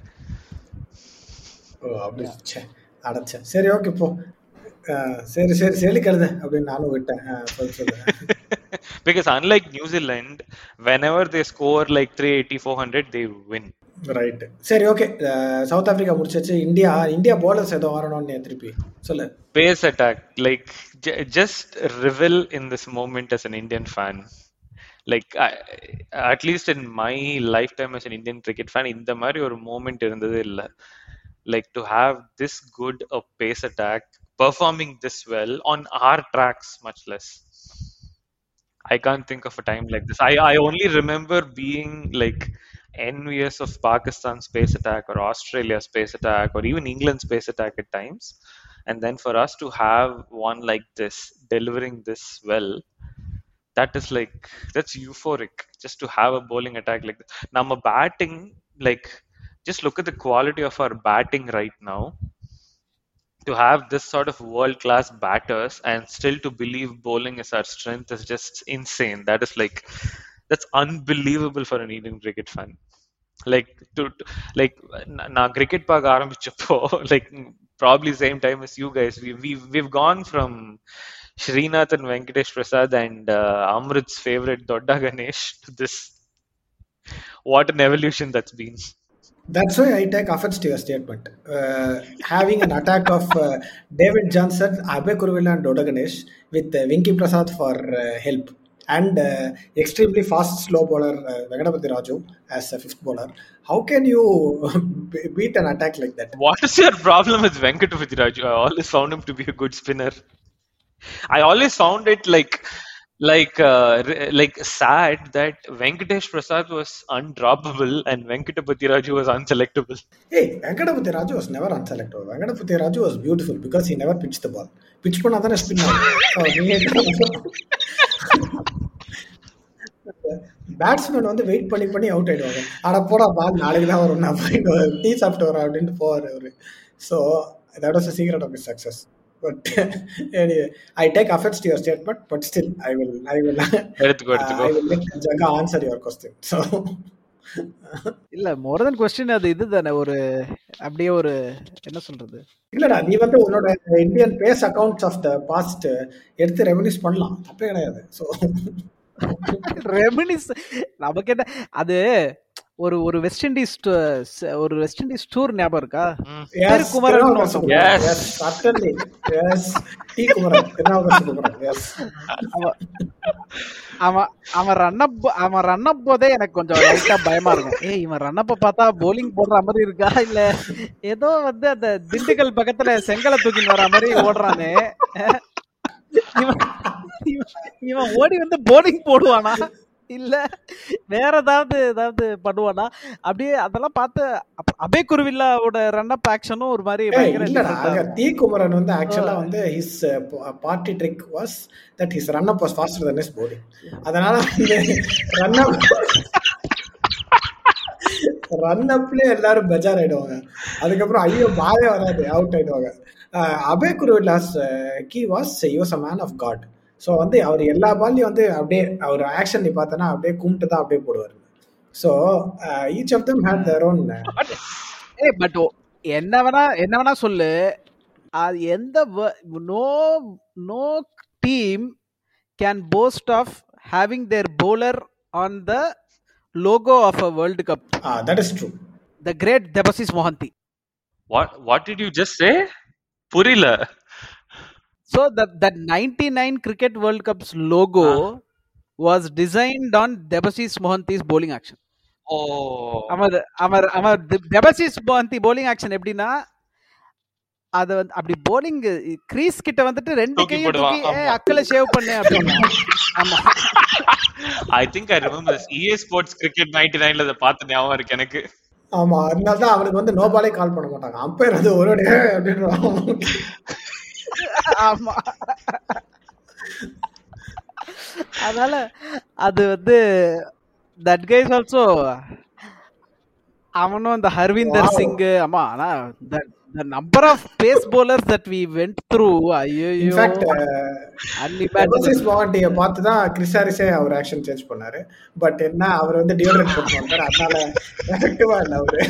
அப்படி அடைச்ச. சரி, okay, போ. சரி செலிக்கிறது அப்படின்னு நானும் விட்டேன். Because unlike New Zealand, whenever they score like 380, 400, they win. Right. சரி, okay. South Africa முடிச்சாச்சு. India bowlers ஏதோ வரணும்னு திருப்பி சொல்லு. Pace attack, like just revel in this moment as an Indian fan. Like at least in my lifetime as an Indian cricket fan, இந்த மாதிரி ஒரு moment இருந்ததே இல்ல. Like to have this good a pace attack performing this well on our tracks, much less. I can't think of a time like this. I only remember being like envious of Pakistan's pace attack or Australia's pace attack or even England's pace attack at times. And then for us to have one like this, delivering this well, that is like, that's euphoric. Just to have a bowling attack like this. Now, my batting, like, just look at the quality of our batting right now. To have this sort of world-class batters and still to believe bowling is our strength is just insane. That is like, that's unbelievable for an Indian cricket fan. Like na cricket park aarambichappo, like probably same time as you guys, we've gone from Srinath and Venkatesh Prasad and Amrit's favorite Dodda Ganesh to this. What an evolution that's been. That's why I take offense to your statement. Having an attack of David Johnson, Abhay Kuruvilla and Dodda Ganesh with Venki Prasad for help. and extremely fast slow bowler Venkatapathi Raju as a fifth bowler. How can you beat an attack like that? What is your problem with Venkatapathi Raju? I always found him to be a good spinner. I always found it like sad that Venkatesh Prasad was undroppable and Venkatapathi Raju was unselectable. Hey, Venkatapathi Raju was never unselectable. Venkatapathi Raju was beautiful because he never pitched the ball. Pitch பண்ணாதானே spin ஆகும். Batsman வந்து wait பண்ணி out ஆயிடுவாங்க. ஆனா போடா பால் நாளைக்கு தான் வரும், நான் போயிட்டு டீ சாப்பிட்டு வரேன் அப்படின்ட்டு போவார் அவரு. So that was the secret of his success. But anyway, I take offense to your statement, but still I will let Jaga answer your question. So இல்ல மோர் தென் கொஸ்டின், அது இதுதானே ஒரு அப்படியே ஒரு என்ன சொல்றது, இல்லடா நீ வந்து உன்னோட Indian pace accounts of the past எடுத்து ரெமினிஸ் பண்ணலாம், தப்பே கிடையாது. ஸோ ரெமினிஸ் நமக்கு என்ன அது ஒரு ஒரு வெஸ்ட் இண்டீஸ் டூர் ஞாபகம் இருக்கா? அவன் ரன்னப் போதே எனக்கு கொஞ்சம் லைட்டா பயமா இருக்கும். இவன் ரன்னப்ப பார்த்தா போலிங் போடுற மாதிரி இருக்கா, இல்ல ஏதோ வந்து அந்த திண்டுக்கல் பக்கத்துல செங்கலை தூக்கின்னு வர மாதிரி ஓடுறானே, இவன் ஓடி வந்து போலிங் போடுவானா இல்ல வேற ஏதாவது பண்ணுவானா? அப்படியே அதெல்லாம் பார்த்து அபே குருவில்லாவோட ரன் அப் ஆக்ஷனும் ஒரு மாதிரி டி குமரன் வந்து ஆக்சுவலா வந்து his party trick was that his run up was faster then his bowling. அதனால ரன் அப்லயே எல்லாரும் பெஜார் ஆயிடுவாங்க. அதுக்கப்புறம் ஐயோ பாலே வராது, அவுட் ஆயிடுவாங்க. Abey Kuruvilla's key was he was a man of God. So வந்து அவர் எல்லா பால்லையும் வந்து அப்படியே அவர் ஆக்ஷன் நீ பார்த்தனா அப்படியே கும்பிட்டு தான் அப்படியே போடுவார். So each of them had their own. But என்ன வேணா சொல்லு, அது எந்த no team can boast of having their bowler on the logo of a world cup. That is true. The great Debashish Mohanty. What did you just say? புரியல. So that 99 Cricket World Cup's logo was designed on Debashish Mohanty's bowling action. அவர் Debashish Mohanty bowling action எப்படின்னா, அது வந்து அப்படி bowling Greece கிட்ட வந்துட்டு ரெண்டு கையை தூக்கி அக்கல ஷேவ் பண்ணு அப்படின்னா. ஆமா, I think I remember this EA Sports Cricket 99ல அத பார்த்த ஞாபகம் இருக்கு எனக்கு. ஆமா, அதனால தான் அவனுக்கு வந்து நோ பாலே கால் பண்ண மாட்டாங்க. அம்பையர் அது ஒருடே அப்படின்றாங்க. ஆமா, அதனால அது வந்து that guy is also அவனும் இந்த ஹர்விந்தர் சிங். ஆமா, ஆனா the number of pace bowlers that we went through, in fact Debashish Mohanty பார்த்து தான் கிறிஸ் ஹாரிஸே அவர் ஆக்ஷன் சேஞ்ச் பண்ணாரு. பட் என்ன அவர் வந்து டியோட்ரண்ட் போட்டு வந்தார், அதனால எஃபெக்டிவா இல்ல அவரு.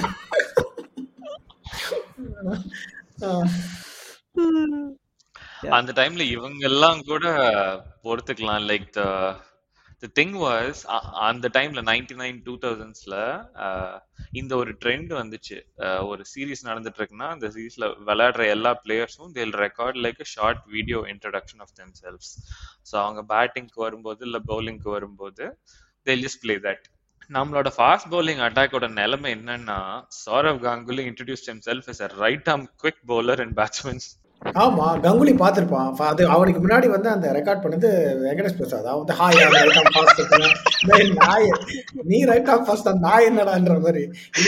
அந்த டைம்ல இவங்க எல்லாம் கூட பொறுத்துக்கலாம். லைக் the thing was அந்த டைம்ல 99 2000sல இந்த ஒரு ட்ரெண்ட் வந்துச்சு. ஒரு சீரீஸ் நடந்துட்டு இருக்குன்னா அந்த சீரீஸ்ல விளையாடுற எல்லா பிளேயர்ஸும் they'll record like a short video introduction of themselves. So அவங்க பேட்டிங்க்கு வரும்போது இல்ல பவுலிங்க்கு வரும்போது they'll just play that. நம்மளோட ஃபாஸ்ட் பவுலிங் அட்டாக்கோட நிலைமை என்னன்னா, Saurav Ganguly introduced himself as a right arm quick bowler and batsman. ஆமா, கங்குலி பார்த்திருப்பான். அது அவனுக்கு முன்னாடி வந்து அந்த ரெக்கார்ட் பண்ணது வெங்கடேஷ் பிரசாத். அவன் ஹாய் ரைட் ஆம் ஃபாஸ்ட், நாய் நீ ரைட் ஆம் ஃபாஸ்ட், நாய் என்னடான்ற மாதிரி.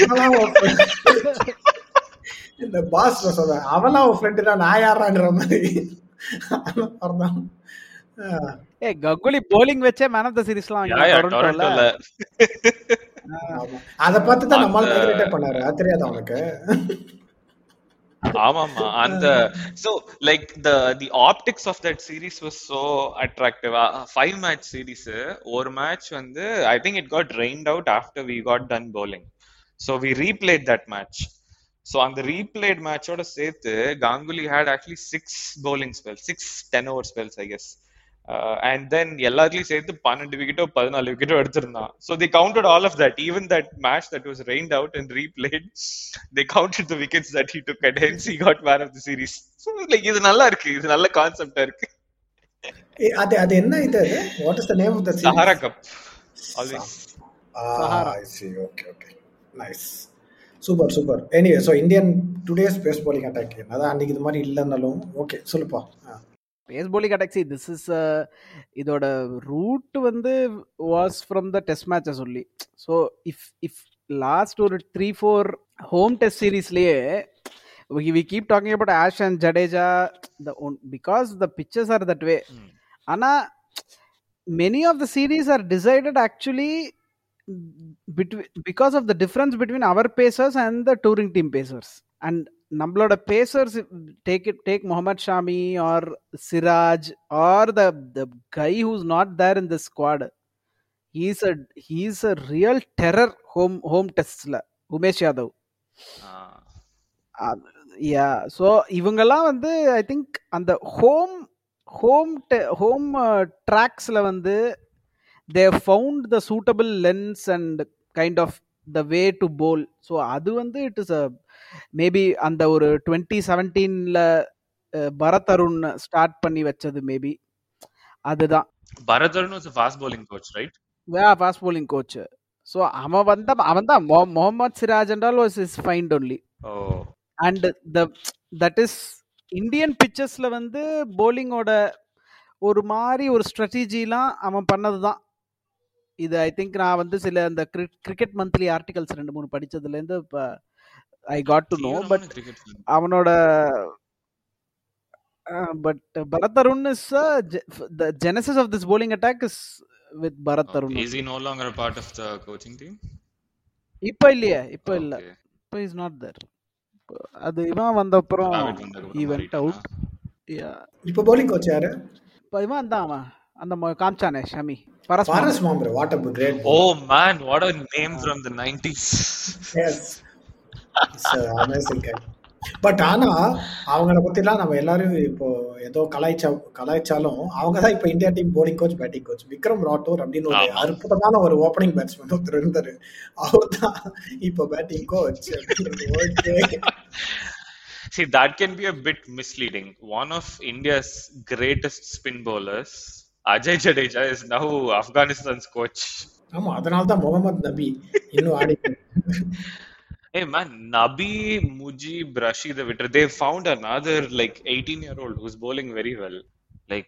இந்த பாஸ் பிரசாத் அவெல்லாம் ஒரு ஃப்ரெண்டு தான், நான் யாரான்ற மாதிரி. கங்குலி போலிங் வச்சே மேன் ஆஃப் தி சீரிஸ்லாம் அத பார்த்து தான் நம்மால மைக்ரேட் பண்ணாரு. அது தெரியாது அவனுக்கு. ஆமாமா, அந்த so like the optics of that series was so attractive. 5 match series, ஒரு match வந்து I think it got rained out after we got done bowling, so we replayed that match. So on the replayed match oda சேர்த்து Ganguly had actually 6 bowling spells, 6 10-over spells I guess. And then எல்லாத்துலயும் சேர்த்து 12 விக்கெட்டோ 14 விக்கெட்டோ எடுத்திருந்தான். So they counted all of that, even that match that was rained out and replayed, they counted the wickets that he took and hence he got man of the series. So like இது நல்லா இருக்கு, இது நல்ல கான்செப்டா இருக்கு. அது என்ன இது? What is the name of the series? Sahara Cup. Always. Sahara. I see. Okay. Nice. Super. Anyway, so Indian today's pace bowling attack. அதான் அன்னைக்கு இது மாதிரி இல்லைன்னாலும் ஓகே சொல்லுப்பா. Pace bowling attack, see, this is இதோட ரூட் வந்து was from the test matches only. So if last ஒரு 3-4 home test seriesலயே we keep talking about Ash and Jadeja because the pitches are that way. ஆனா many of the series are decided actually because of the difference between our pacers and the touring team pacers. And நம்மளோட pacers, take Mohammad Shami or Siraj or the guy who's not there in the squad, he's a real terror home tests la, Umesh Yadav. Yeah, so இவங்கெல்லாம் வந்து I think அந்த home tracksல வந்து they found the suitable lens and kind of the way to bowl. So அது வந்து it is a maybe அந்த ஒரு 2017ல Bharat Arun start பண்ணி வச்சது மேபி அதுதான். Bharat Arun was a fast bowling coach, right? Yeah, fast bowling coach. So அவன் தான் Mohammed Siraj and all was his find only. Oh. And that is Indian பிச்சஸ்ல வந்து bowling-ஓட ஒரு மாதிரி ஒரு ஸ்ட்ராட்டஜிலாம் அவன் பண்ணதுதான் இது. ஐ திங்க் நான் வந்து சில அந்த கிரிக்கெட் மந்த்லி ஆர்டிகல்ஸ் 2-3 படிச்சதுல இருந்து I got to know. But அவனோட but Bharat Arun is the genesis of this bowling attack is with Bharat Arun. Is he no longer a part of the coaching team? இப்போ இல்ல இப்போ இஸ் நாட் தேர். அது இவன் வந்த அப்புறம் he went out. Yeah, இப்போ bowling coach யாரு? இப்போ இவன் தான் அவன் அந்த காம்சானே Shami Paras Mambre. What a great ball. Oh man, what a name from the 90s. Yes, it's amazing guy. But ஆனா அவங்கள பத்திலாம் நம்ம எல்லாரும் இப்போ ஏதோ கலாய்ச்சாலும் அவங்க தான் இப்போ India team bowling coach, batting coach. Vikram Rathour அப்படின்னு ஒரு அற்புதமான ஒரு ஓப்பனிங் பேட்ஸ்மேன் ஒருத்தர் இருந்தாரு. அவர் தான் இப்போ batting coach. See, that can be a bit misleading. One of India's greatest spin bowlers, Ajay Jadeja, is now Afghanistan's coach. ஆமா, அதனால தான் முகமது நபி இன்னும் ஆடி. Hey man, Nabi, Mujib, Rashid, they found another like 18-year-old who's bowling very well. Like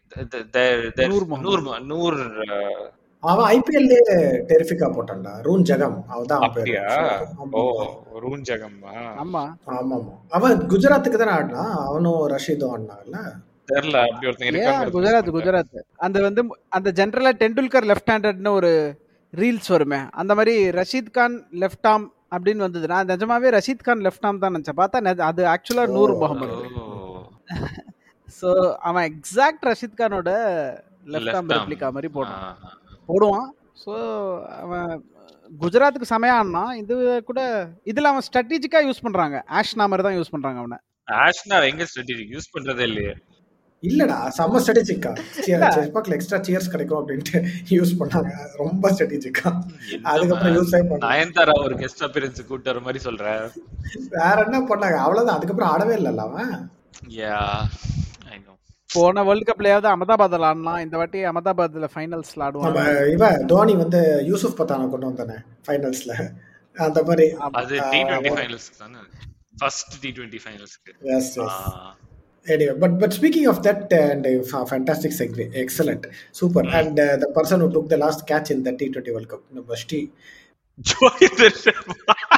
Noor. அவன் ஐபிஎல்ல டெரிஃபிகா போட்டான்டா. ரூன் ஜகம் அவதான் அப்படியா? ஓ, ரூன் ஜகம். ஆமா. அவன் குஜராத்துக்கு தான ஆடுனா. அவனும் ரஷீதும் ஆடுனாங்கல்ல. தெரியல, அப்படி ஒருத்தங்க இருக்காங்க. குஜராத் அந்த வந்து அந்த ஜெனரலா டெண்டுல்கர் லெஃப்ட் ஹேண்டட்னு ஒரு ரீல்ஸ் வருமே, அந்த மாதிரி ரஷீத் கான் லெஃப்ட் ஆர்ம் அப்படின்னு வந்தது. நான் நிஜமாவே ரஷீத் கான் லெஃப்ட் ஆர்ம் தான் நினைச்சேன். பார்த்தா அது ஆக்சுவலா நூர் முகமது. சோ அவன் எக்ஸாக்ட் ரஷீத் கானோட லெஃப்ட் ஆர்ம் ரெப்ளிகா மாதிரி போடுவான். ஸோ அவன் குஜராத்துக்கு செமையானா. இது கூட இதுல அவன் ஸ்ட்ராட்டஜிக்கா யூஸ் பண்றாங்க. ஆஷ்னா மாதிரி தான் யூஸ் பண்றாங்க அவனை. ஆஷ்னா எங்க ஸ்ட்ராட்டஜிக் யூஸ் பண்றதே இல்லையே. இல்லடா, செம்ம ஸ்ட்ராட்டஜிக்கா. செஸ்பாக்ல எக்ஸ்ட்ரா சியர்ஸ் கிடைக்கும் அப்படின்ட்டு யூஸ் பண்ணாங்க. ரொம்ப ஸ்ட்ராட்டஜிக்கா. அதுக்கப்புறம் யூஸ் பண்ணாங்க. நயன்தாரா ஒரு கெஸ்ட் அப்பியரன்ஸ் கூட்டி வர மாதிரி சொல்ற. வேற என்ன பண்ணாங்க? அவ்வளவுதான். அதுக்கப்புறம் ஆடவே இல்லல்ல அவன். யா, ஐ நோ. போன வேர்ல்ட் கப்லயாவது அகமதாபாத்ல ஆடலாம். இந்த வாட்டி அகமதாபாத்ல ஃபைனல்ஸ்ல ஆடுவாங்க. இவன் தோனி வந்து யூசுப் பத்தான கொண்டு வந்தானே ஃபைனல்ஸ்ல. அந்த மாதிரி அது T20 ஃபைனல்ஸ்க்கு தான. ஃபர்ஸ்ட் T20 ஃபைனல்ஸ்க்கு. Yes. Anyway, but speaking of that, and fantastic segue, excellent, super. And the person who took the last catch in the T20 World Cup, Basti. Joginder Sharma.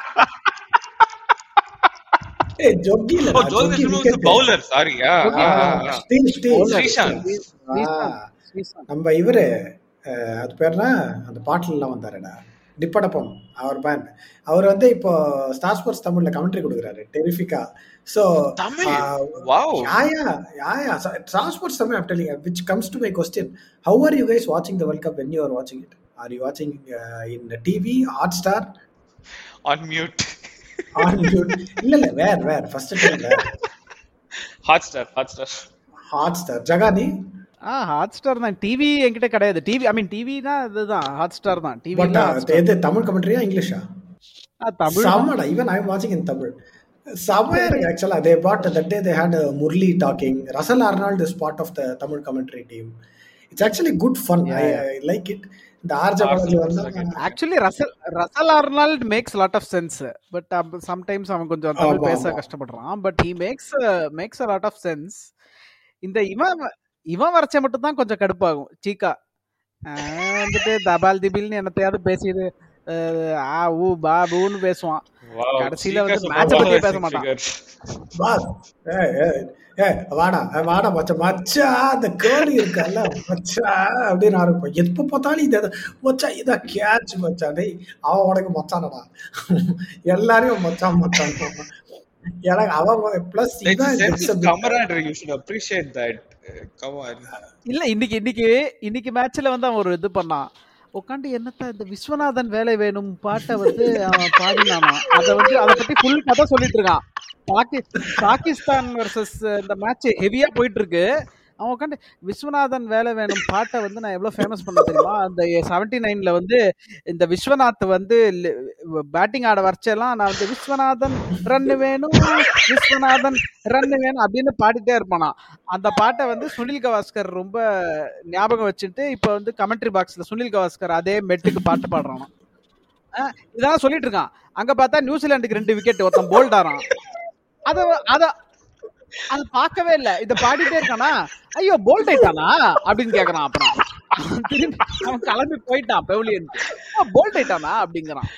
Hey, Jogi la. Jogi was the bowler, sorry. Srishant. நம்ம இவரு அது பேர்னா அந்த பாட்டுலாம் வந்தாருடா, டிப்படப்பம். அவர் pant. அவர் வந்து இப்போ star sports தமிழ்ல commentary கொடுக்குறாரு. டெரிஃபிகா. So wow. Yeah. So Star Sports Tamil, I'm telling you, which comes to my question, how are you guys watching the World Cup when you are watching it? Are you watching in TV, Hotstar? On mute. இல்ல where first time Hotstar ஜகானி. Hotstar தான். TV என்கிட்ட கிடையாது. TV ஐ மீன் டிவினா அதுதான் Hotstar தான். TV இது தமிழ் கமெண்ட்ரியா இங்கிலீஷா? தமிழ். சாமடா. ஈவன் ஐ அம் வாட்சிங் in Tamil. Somewhere actually they bought that day they had Murli talking. Russell Arnold is part of the Tamil commentary team. It's actually good fun. I like it. The RJ Balaji வந்தா actually Russell Arnold makes lot of sense but sometimes அவன் கொஞ்சம் தமிழ் பேச கஷ்டப்படுறான் but he makes a lot of sense. இந்த இவன் வரைச்ச மட்டும் தான் கொஞ்சம் கடுப்பாகும். சீக்கா வந்துட்டு தபால் திபில்னு என்னத்தையாவது பேசிது ஆ ஊ பாபுன்னு பேசுவான். கடைசியில வந்து மேட்ச பத்தியே பேச மாட்டான். வாடா மச்சா அந்த கேர்ள் இருக்கல்ல மச்சா அப்படின்னு ஆரம்பிப்போம். எப்ப பார்த்தாலும் இது மச்சா இதான் கேட்ச் மச்சா டேய் அவன் உனக்கு மச்சானடா எல்லாரையும் மச்சான் எனக்கு அவன் பிளஸ் இல்ல இன்னைக்கு மேட்ச்ல வந்து அவன் ஒரு இது பண்ணான். உட்காந்து என்னத்த இந்த விஸ்வநாதன் வேலை வேணும் பாட்டை வந்து அவன் பாடினானா அதை பத்தி ஃபுல் கதை சொல்லிட்டு இருக்கான். பாகிஸ்தான் வர்சஸ் இந்த மேட்ச் ஹெவியா போயிட்டு இருக்கு. அவன் உட்காந்து விஸ்வநாதன் வேலை வேணும் பாட்டை வந்து நான் எவ்வளவு ஃபேமஸ் பண்ண தெரியுமா, அந்த 79ல வந்து இந்த விஸ்வநாத் வந்து பேட்டிங் ஆட வரைச்செல்லாம் நான் வந்து விஸ்வநாதன் ரன்னு வேணும் விஸ்வநாதன் ரன்னு வேணும் அப்படின்னு பாடிட்டே இருப்பானா. அந்த பாட்டை வந்து சுனில் கவாஸ்கர் ரொம்ப ஞாபகம் வச்சுட்டு இப்ப வந்து கமெண்ட்ரி பாக்ஸ்ல சுனில் கவாஸ்கர் அதே மெட்டுக்கு பாட்டு பாடுறானா. இதெல்லாம் சொல்லிட்டு இருக்கான். அங்க பார்த்தா நியூசிலாந்துக்கு 2 விக்கெட் ஒருத்தன் போல்ட் ஆறான். அது பார்க்கவே இல்ல. இத பாடிட்டே இருக்கானா, ஐயோ போல்ட் ஆயிட்டானா அப்படின்னு கேக்குறான். அப்புறம் திரும்பி அவன் கிளம்பி போயிட்டான் பெவிலியனுக்கு. போல்ட் ஆயிட்டானா அப்படிங்கிறான்.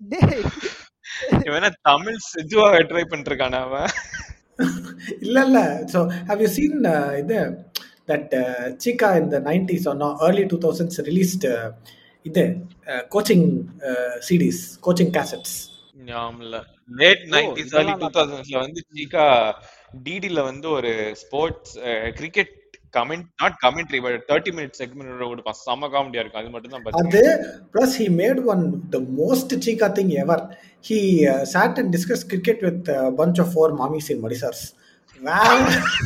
இவன தமிழ் சிஜுவா ட்ரை பண்ணிருக்கானா அவன். இல்ல so have you seen that Chika in the 90s or no, early 2000s released coaching CDs, coaching cassettes. ஞாபகம்ல லேட் 90s early 2000sல வந்து சீக்கா டிடில வந்து ஒரு sports cricket not commentary but 30 minute segment ஓட செம காமெடியா இருக்கும். அது மட்டும் தான் பார்த்தேன். அது plus he made the most Chika thing ever. He sat and discussed cricket with a bunch of 4 mommies in Madisars. Wow.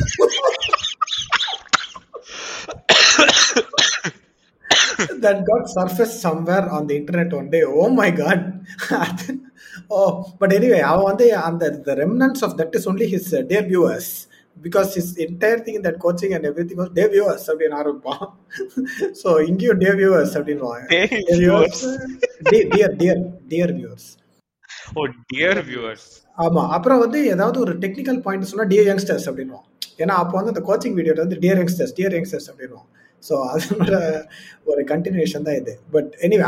That got surfaced somewhere on the internet one day. Oh my god. But anyway, the remnants of that is only his dear viewers, because his entire thing in that coaching and everything was dear viewers அப்படினு ஆரம்பிப்பான். So இங்கேயும் dear viewers அப்படின்னுவாங்க. dear viewers. Oh dear viewers. ஆமா. அப்புறம் வந்து ஏதாவது ஒரு technical point சொன்னா dear youngsters அப்படின்னுவான். ஏன்னா அப்போ வந்து அந்த கோச்சிங் வீடியோல வந்து dear youngsters அப்படின்னுவான். ஸோ அதனோட ஒரு கண்டினியூஷன் தான் இது. But anyway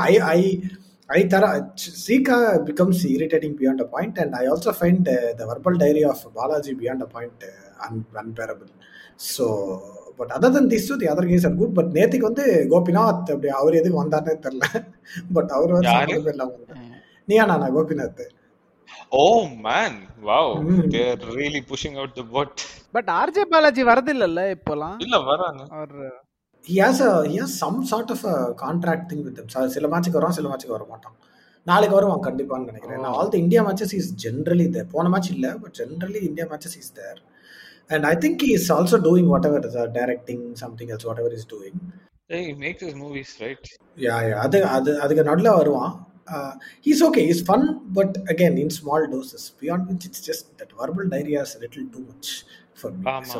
Sika becomes irritating beyond a point, and I also find the verbal diary of Balaji beyond a point unbearable. So, but other than these two, the other guys are good. But நேத்திக்கு வந்து கோபிநாத் அப்படி அவர் எதுக்கு வந்தாருன்னே தெரியல. But அவர் வந்து நீயானா Gopinath. Oh man, wow, they're really pushing out the boat. But RJ Balaji வரதில்ல இப்போலாம். இல்ல வராங்க. He has some sort of a contract thing with them. சில மேட்சுக்கு வரும், சில மேட்சுக்கு வர மாட்டான். நாளைக்கு வருவான் கண்டிப்பான்னு நினைக்கிறேன். All the India matches is generally there. போன மேட்ச் இல்ல, but generally India matches is there. And I think he is also doing whatever directing something else, whatever he's doing. He makes his movies, right? Yeah. அதுக்கு நடுல வருவான். He's okay, he's fun, but again in small doses. Beyond which it's just that verbal diarrhea is a little too much for me. So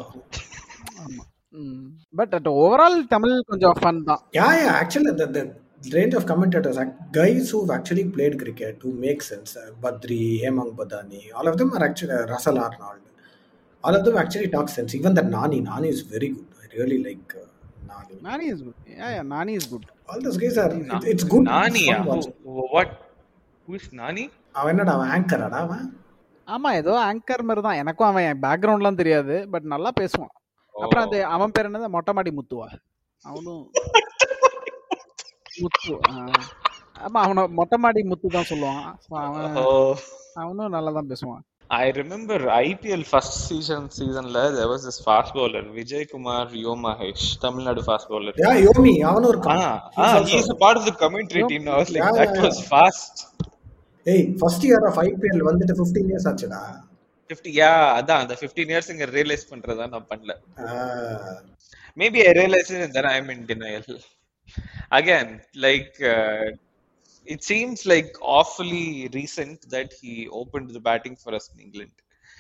but at overall Tamil கொஞ்சம் fun தான். Yeah, actually the range of commentators, guys who've actually played cricket, who make sense, Badri, Hemang Badani, all of them are actually Russell Arnold. All of them actually talk sense. Even that Nani is very good. I really like Nani. Nani is good. Yeah, Nani is good. All those guys are it's good. Nani, what? Who is Nani? அவன் என்னடா அவன் ஆங்கராடா அவன்? ஆமா, ஏதோ anchor மாதிரி தான். எனக்கும் அவன் பேக்ரவுண்ட்லாம் தெரியாது, பட் நல்லா பேசுவான். அப்புறம் அந்த அவன் பேர் என்னது, மொட்டமாடி முத்துவா? அவனும் முத்து. ஆமா, அவனை மொட்டமாடி முத்து தான் சொல்லுவான். அவனும் நல்லா தான் பேசுவான். I remember IPL first seasonல there was this fast bowler Vijay Kumar Yomahesh, Tamil Nadu fast bowler. Yeah, Yomi, அவனும் இருக்கான். He is a part of the commentary team now. I was like, that was fast. Hey, first year of IPL வந்துட்டு 15 years ஆச்சுடா. 50, அதான் அந்த 15 years இங்க realise பண்றதா நான் பண்ணல. Maybe I realized it and then I'm in denial. Again, like it seems like awfully recent that he opened the batting for us in England.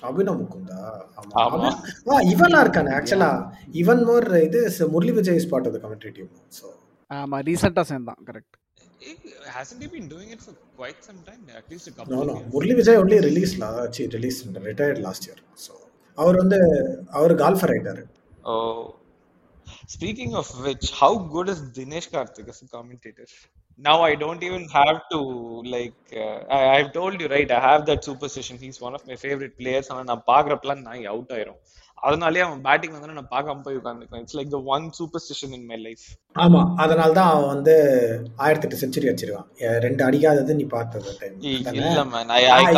Abhinav Mukunda. ஆமா. இவன்லாம் இருக்கானே ஆக்சுவலா. ஈவன் மோர் இது Murali Vijay is part of the commentary team. So ஆமா ரீசன்ட்டா சேர்ந்தான். Correct. Hasn't he been doing it for quite some time? At least a couple of years. Murali Vijay only retired last year. So அவர் golfer ஆயிட்டாரு. Oh, speaking of which, how good is Dinesh Karthik as a commentator? Now I don't even have to I've told you, right? I have that superstition. He's one of my favorite players. ஆனா நான் பாக்குறப்பலாம் நான் out ஆயிரும். அதனாலயே அவன் batting வந்தா நான் பார்க்காம போய் உட்கார்ந்துருக்கேன். It's like the one superstition in my life. ஆமா, அதனால தான் அவன் 1008 செஞ்சுரி அடிச்சிருவான். 2 அடிக்காதது நீ பார்த்தது டைம். இல்ல man,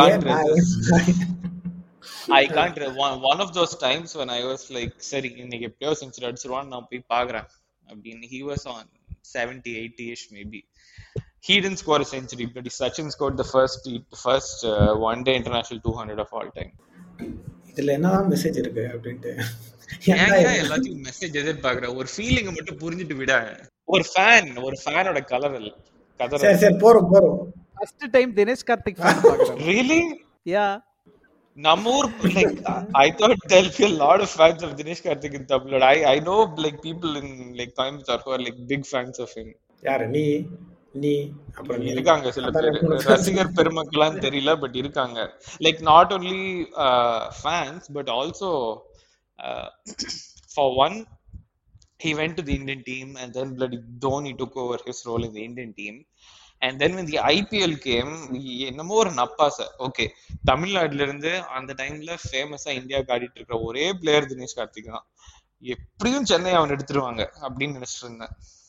I can't. One of those times when I was like, சரி இன்னைக்கு எப்படியோ செஞ்சுரி அடிச்சிருவான்னு நான் போய் பாக்குறேன் அப்படின்னு. He was on 70-80ish maybe. He didn't score a century, but Sachin scored the first one-day international 200 of all time. இதுல என்னதான் message இருக்கு அப்படின்ட்டு எல்லாத்தையும் மெசேஜ் எதிர்பார்க்கற ஒரு ஃபீலிங் மட்டும் புரிஞ்சிட்டு விட. ஒரு ஃபேனோட கலர் சரி போறோம். First time Dinesh Karthik fan பார்க்கறேன். Really? Yeah. Namur, I thought there'll be a lot of fans of Dinesh Karthik in Tamil Nadu. I know people in Coimbatore who are big fans of him. யாரு நீ அப்புறம் இருக்காங்க சில பேர். ரசிகர் பெருமக்கள்லாம் தெரியல, but இருக்காங்க. Not only fans but also for one, he went to the Indian team and then bloody Dhoni took over his role in the Indian team. And then when the IPL came, என்னமோ ஒரு நப்பாச. Okay, தமிழ்நாடுல இருந்து அந்த டைம்ல ஃபேமஸா India காட்டிட்டு இருக்கிற ஒரே பிளேயர் தினேஷ் கார்த்திக் தான். எப்படியும் சென்னை அவன் எடுத்துருவாங்க அப்படின்னு நினைச்சிட்டு இருந்தேன்.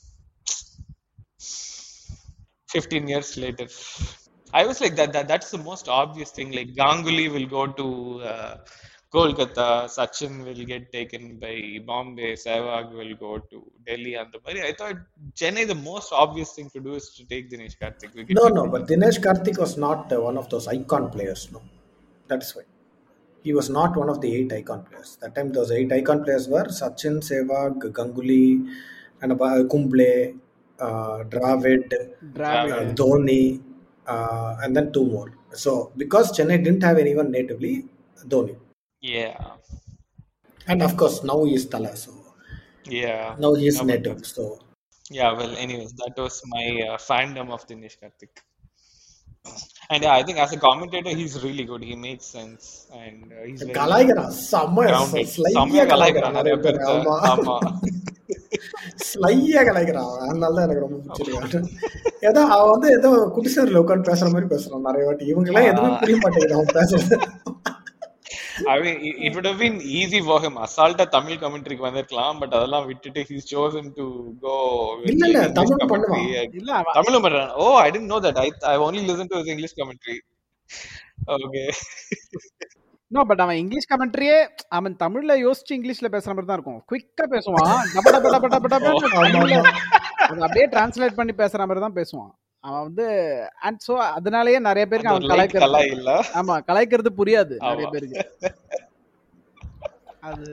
15 years later, I was like that's the most obvious thing. Ganguly will go to Kolkata, Sachin will get taken by Bombay, Sehwag will go to Delhi and the Mari. I thought Chennai, the most obvious thing to do is to take Dinesh Karthik. No, but Dinesh Karthik was not one of those icon players. No, that is why he was not one of the 8 icon players. That time those 8 icon players were Sachin, Sehwag, Ganguly, and Kumble, Dravid, Dhoni, and then 2 more. So because Chennai didn't have anyone natively, Dhoni. Yeah. And of course now he is Tala, so yeah, now he is native. So yeah, well anyways, that was my fandom of Dinesh Karthik. And yeah, I think as a commentator he's really good. He makes sense and he's very Galaigara slayya Galaigara நிறைய பேர். ஆமா ஸ்லையா கலாய்க்கிறான். அதனால தான் எனக்கு ரொம்ப பிடிச்சிருக்கு. ஏதோ அவன் ஏதோ குடிசைல உட்காந்து பேசுற மாதிரி பேசுறான் நிறைய வாட்டி. இவங்க எல்லாம் எதுவும் புரிய மாட்டேங்குது அவன் பேசுறது. I mean, it would have been easy for him. Assaulta Tamil commentary வந்திருக்கலாம், but அதெல்லாம் விட்டுட்டு he's chosen to go. இல்ல தமிழ் பண்ணுவான். இல்ல தமிழும் பண்றான். Oh, I didn't know that. I only listened to his English commentary. Okay. No, but அவன் English கமெண்ட்ரியே அவன் தமிழ்ல யோசிச்சு இங்கிலீஷ்ல பேசுற மாதிரி தான் இருக்கும். குவிக்கா பேசுவான். அப்படியே டிரான்ஸ்லேட் பண்ணி பேசுற மாதிரி தான் பேசுவான் அவன் அண்ட் சோ அதனாலயே நிறைய பேருக்கு அவன் கலாய்க்கிறது. ஆமா, கலாய்க்கிறது புரியாது நிறைய பேருக்கு. அது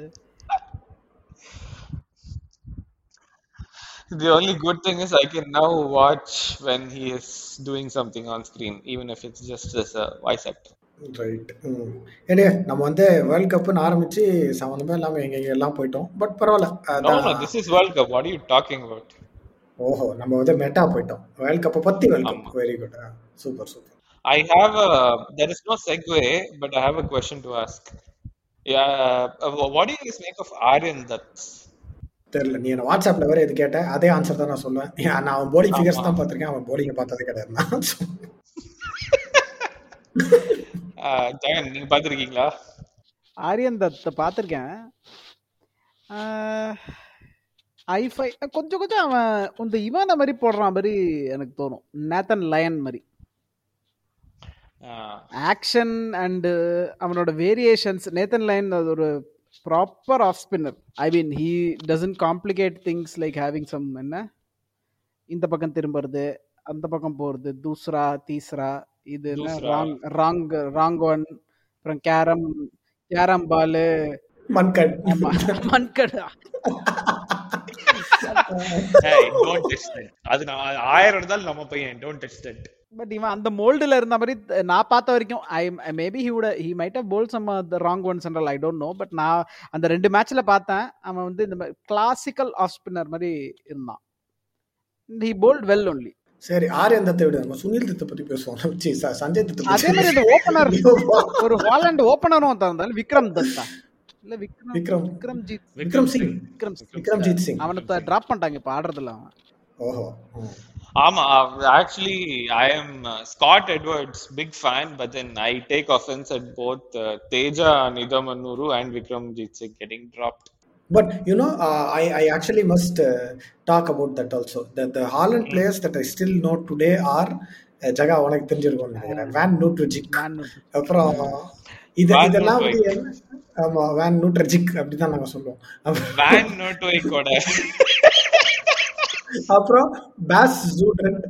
the only good thing is I can now watch when he is doing something on screen, even if it's just as a voice actor. Right. ஏடே நம்ம வேர்ல்ட் கப்னு ஆரம்பிச்சு சம்பந்தமே இல்லாம எங்க எல்லாம் போயிட்டோம். பட் பரவாயில்ல. No, this is World Cup. What are you talking about? ஓஹோ, நம்ம மெட்டா போயிட்டோம். வேர்ல்ட் கப் பத்தி. World cup very good. Super. I have there is no segue, but I have a question to ask. Yeah, what do you guys make of Aryan Dutt? தெரியல, நீ என்ன வாட்ஸ்அப்ல வேற எது கேட்ட அதே ஆன்சர் தான் நான் சொல்லுவேன். நான் அவன் பாடி ஃபிகர்ஸ் தான் பார்த்திருக்கேன், அவன் போலிங்க பார்த்ததே கிடையாது. ஜெகன், நீங்க பாத்திருக்கீங்களா? ஆரியன் தத் பாத்திருக்கேன். ஐஃபை கொஞ்சம் அவன் இவன மாதிரி போடுறான் மாதிரி எனக்கு தோணும். நேத்தன் லயன் மாதிரி ஆக்ஷன் அண்ட் அவனோட வேரியேஷன்ஸ். நேத்தன் லயன் ஒரு proper off spinner. I mean he doesn't complicate things like having some என்ன இந்த பக்கம் திரும்புறது அந்த பக்கம் போறது, தூசரா தீசரா, இது ராங் ஒன், அப்புறம் carrom ball, Mankad. Hey, don't touch that. அது 1000 இருந்தாலும் நம்ம பையன், don't touch that. பட் இவன் அந்த மோல்டுல இருந்த மாதிரி நான் பார்த்த வரைக்கும் maybe he might have bowled some the wrong ones and all, I don't know, but நான் அந்த 2 மேட்ச்ல பார்த்தேன் அவன் வந்து இந்த கிளாசிக்கல் ஆஃப் ஸ்பின்னர் மாதிரி இருந்தான். he bowled well only. சரி, ஆரியன் தத்தை விட நம்ம சுனில் தத்தை பத்தி பேசுவோம். சஞ்சய் தத்தை அதே மாதிரி அந்த ஓபனர் ஒரு ஹாலண்ட் ஓபனரும் இருந்தாலும் விக்ரம் தத்தா இல்ல விக்ரம்ஜீத் சிங் அவனை டிராப் பண்ணிட்டாங்க இப்ப ஆடுறதுல அவன். ஓஹோ. ஆமா, actually I am Scott Edwards big fan, but then I take offense at both Teja Nidamanuru and Vikramjit Singh getting dropped. But you know, I actually must talk about that also. The Haaland players that I still know today are ஜகா உனக்கு தெரிஞ்சிருக்கும்னு நினைக்கிறேன், van நூட்ரஜிக், அப்புறம் இதெல்லாம் வந்து ஆமா van நூட்ரஜிக் அப்படிதான் நாங்க சொல்லுவோம். வேன் நூட்ரஜிக்கோட அப்புறம் பாஸ் ஜூட்ரண்ட்.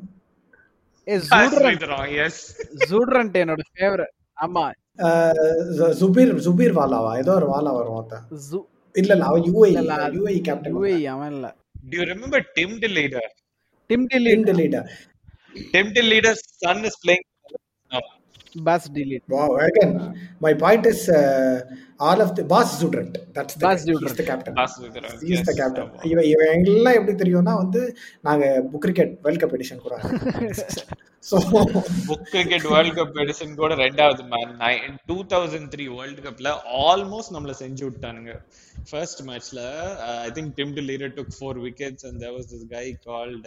ஜூட்ரண்ட் என்னோட ஃபேவரட். ஆமா, ஜுபீர் வாலாவா ஏதோ ஒரு வாலா வரும் அத. இல்ல அவன் UAE கேப்டன். UAE அவன் இல்ல. Do you remember Tim de Leader? Tim de Leader's son is playing Bas delete. Wow, again my point is all of the Bas Zudrant, that's the he's the captain. He's the captain. இவன் எல்லாம் எப்படி தெரியும்னா வந்து நாங்க book cricket world cup edition கூட so book cricket world cup edition கூட ரெண்டாவது man 2003 world கப்ல ஆல்மோஸ்ட் நம்மள செஞ்சு விட்டானுங்க. First matchல I think Tim de Leader took 4 wickets and there was this guy called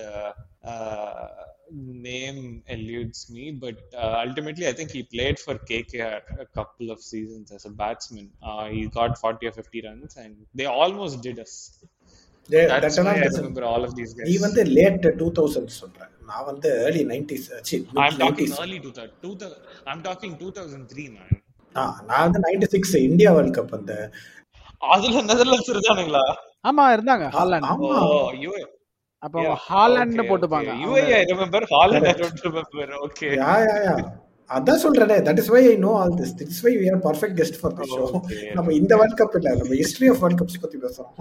name eludes me, but ultimately I think he played for KKR a couple of seasons as a batsman. He got 40 or 50 runs and they almost did us. That's why I remember all of these guys. He வந்து late 2000s சொல்றேன், நான் வந்து early 90s. I'm talking early 2000. I'm talking 2003 man. நான் வந்து 96 India world cup அந்த அதுல Netherlands இருந்தானுங்களா? ஆமா இருந்தாங்க. ஹாலண்ட். ஆமா, அப்ப ஹாலண்ட் போட்டுபாங்க. UAE I remember, Haaland I don't remember. Okay. Yeah. அதான் சொல்றேனே, that is why I know all this. This is why we are perfect guest for this show. நம்ம இந்த வேர்ல்ட் கப் இல்ல, நம்ம history of world cups பத்தி பேசுறோம்.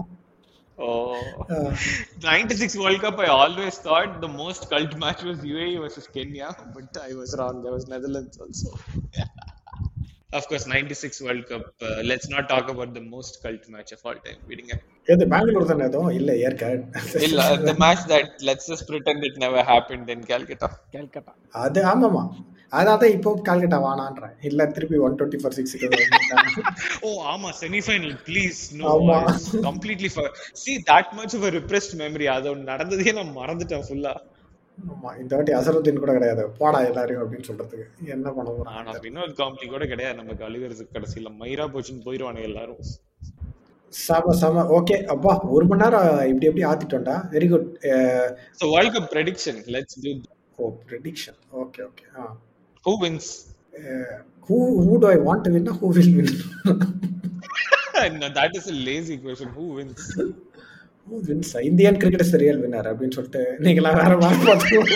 96 World Cup, I always thought the most cult match was UAE versus Kenya, but I was wrong. There was Netherlands also. Of course, 96 World Cup. Let's not talk about the most cult match of all time. இது பெங்களூர் தானே? ஏதோ இல்ல ஏர்காட் இல்ல, the match that let's just pretend it never happened in Calcutta. அது ஆமாமா, அதான் இப்போ கால்கட்டா வானான்றேன். இல்ல திருப்பி 120 for 6 oh ஆமா, semi-final please. No, completely see that much of a repressed memory. அது நடந்ததே நான் மறந்துட்டேன் ஃபுல்லா. ஆமா, இந்த வாட்டி அசருதீன் கூட கிடையாது, போடா எல்லாரையும் அப்படின்னு சொல்றதுக்கு என்ன பண்ண போறோம். ஆனா வினோத் காமெடி கூட கிடையாது நமக்கு அழுகிறதுக்கு. கடைசியில மயிரா போச்சுன்னு போயிடுவானுங்க எல்லாரும். சம ஓகே. அப்பா 1 மணி நேரம் இப்படி ஆத்திட்டோம்டா. Very good. So World Cup prediction, let's do that. Oh, prediction. Okay. Who wins? Who do I want to win? Who will win? No, that is a lazy question. Who wins? Who wins? Indian cricket is the real winner அப்படின்னு சொல்லிட்டு நீங்களா வேற மாதிரி பார்த்துக்கோங்க.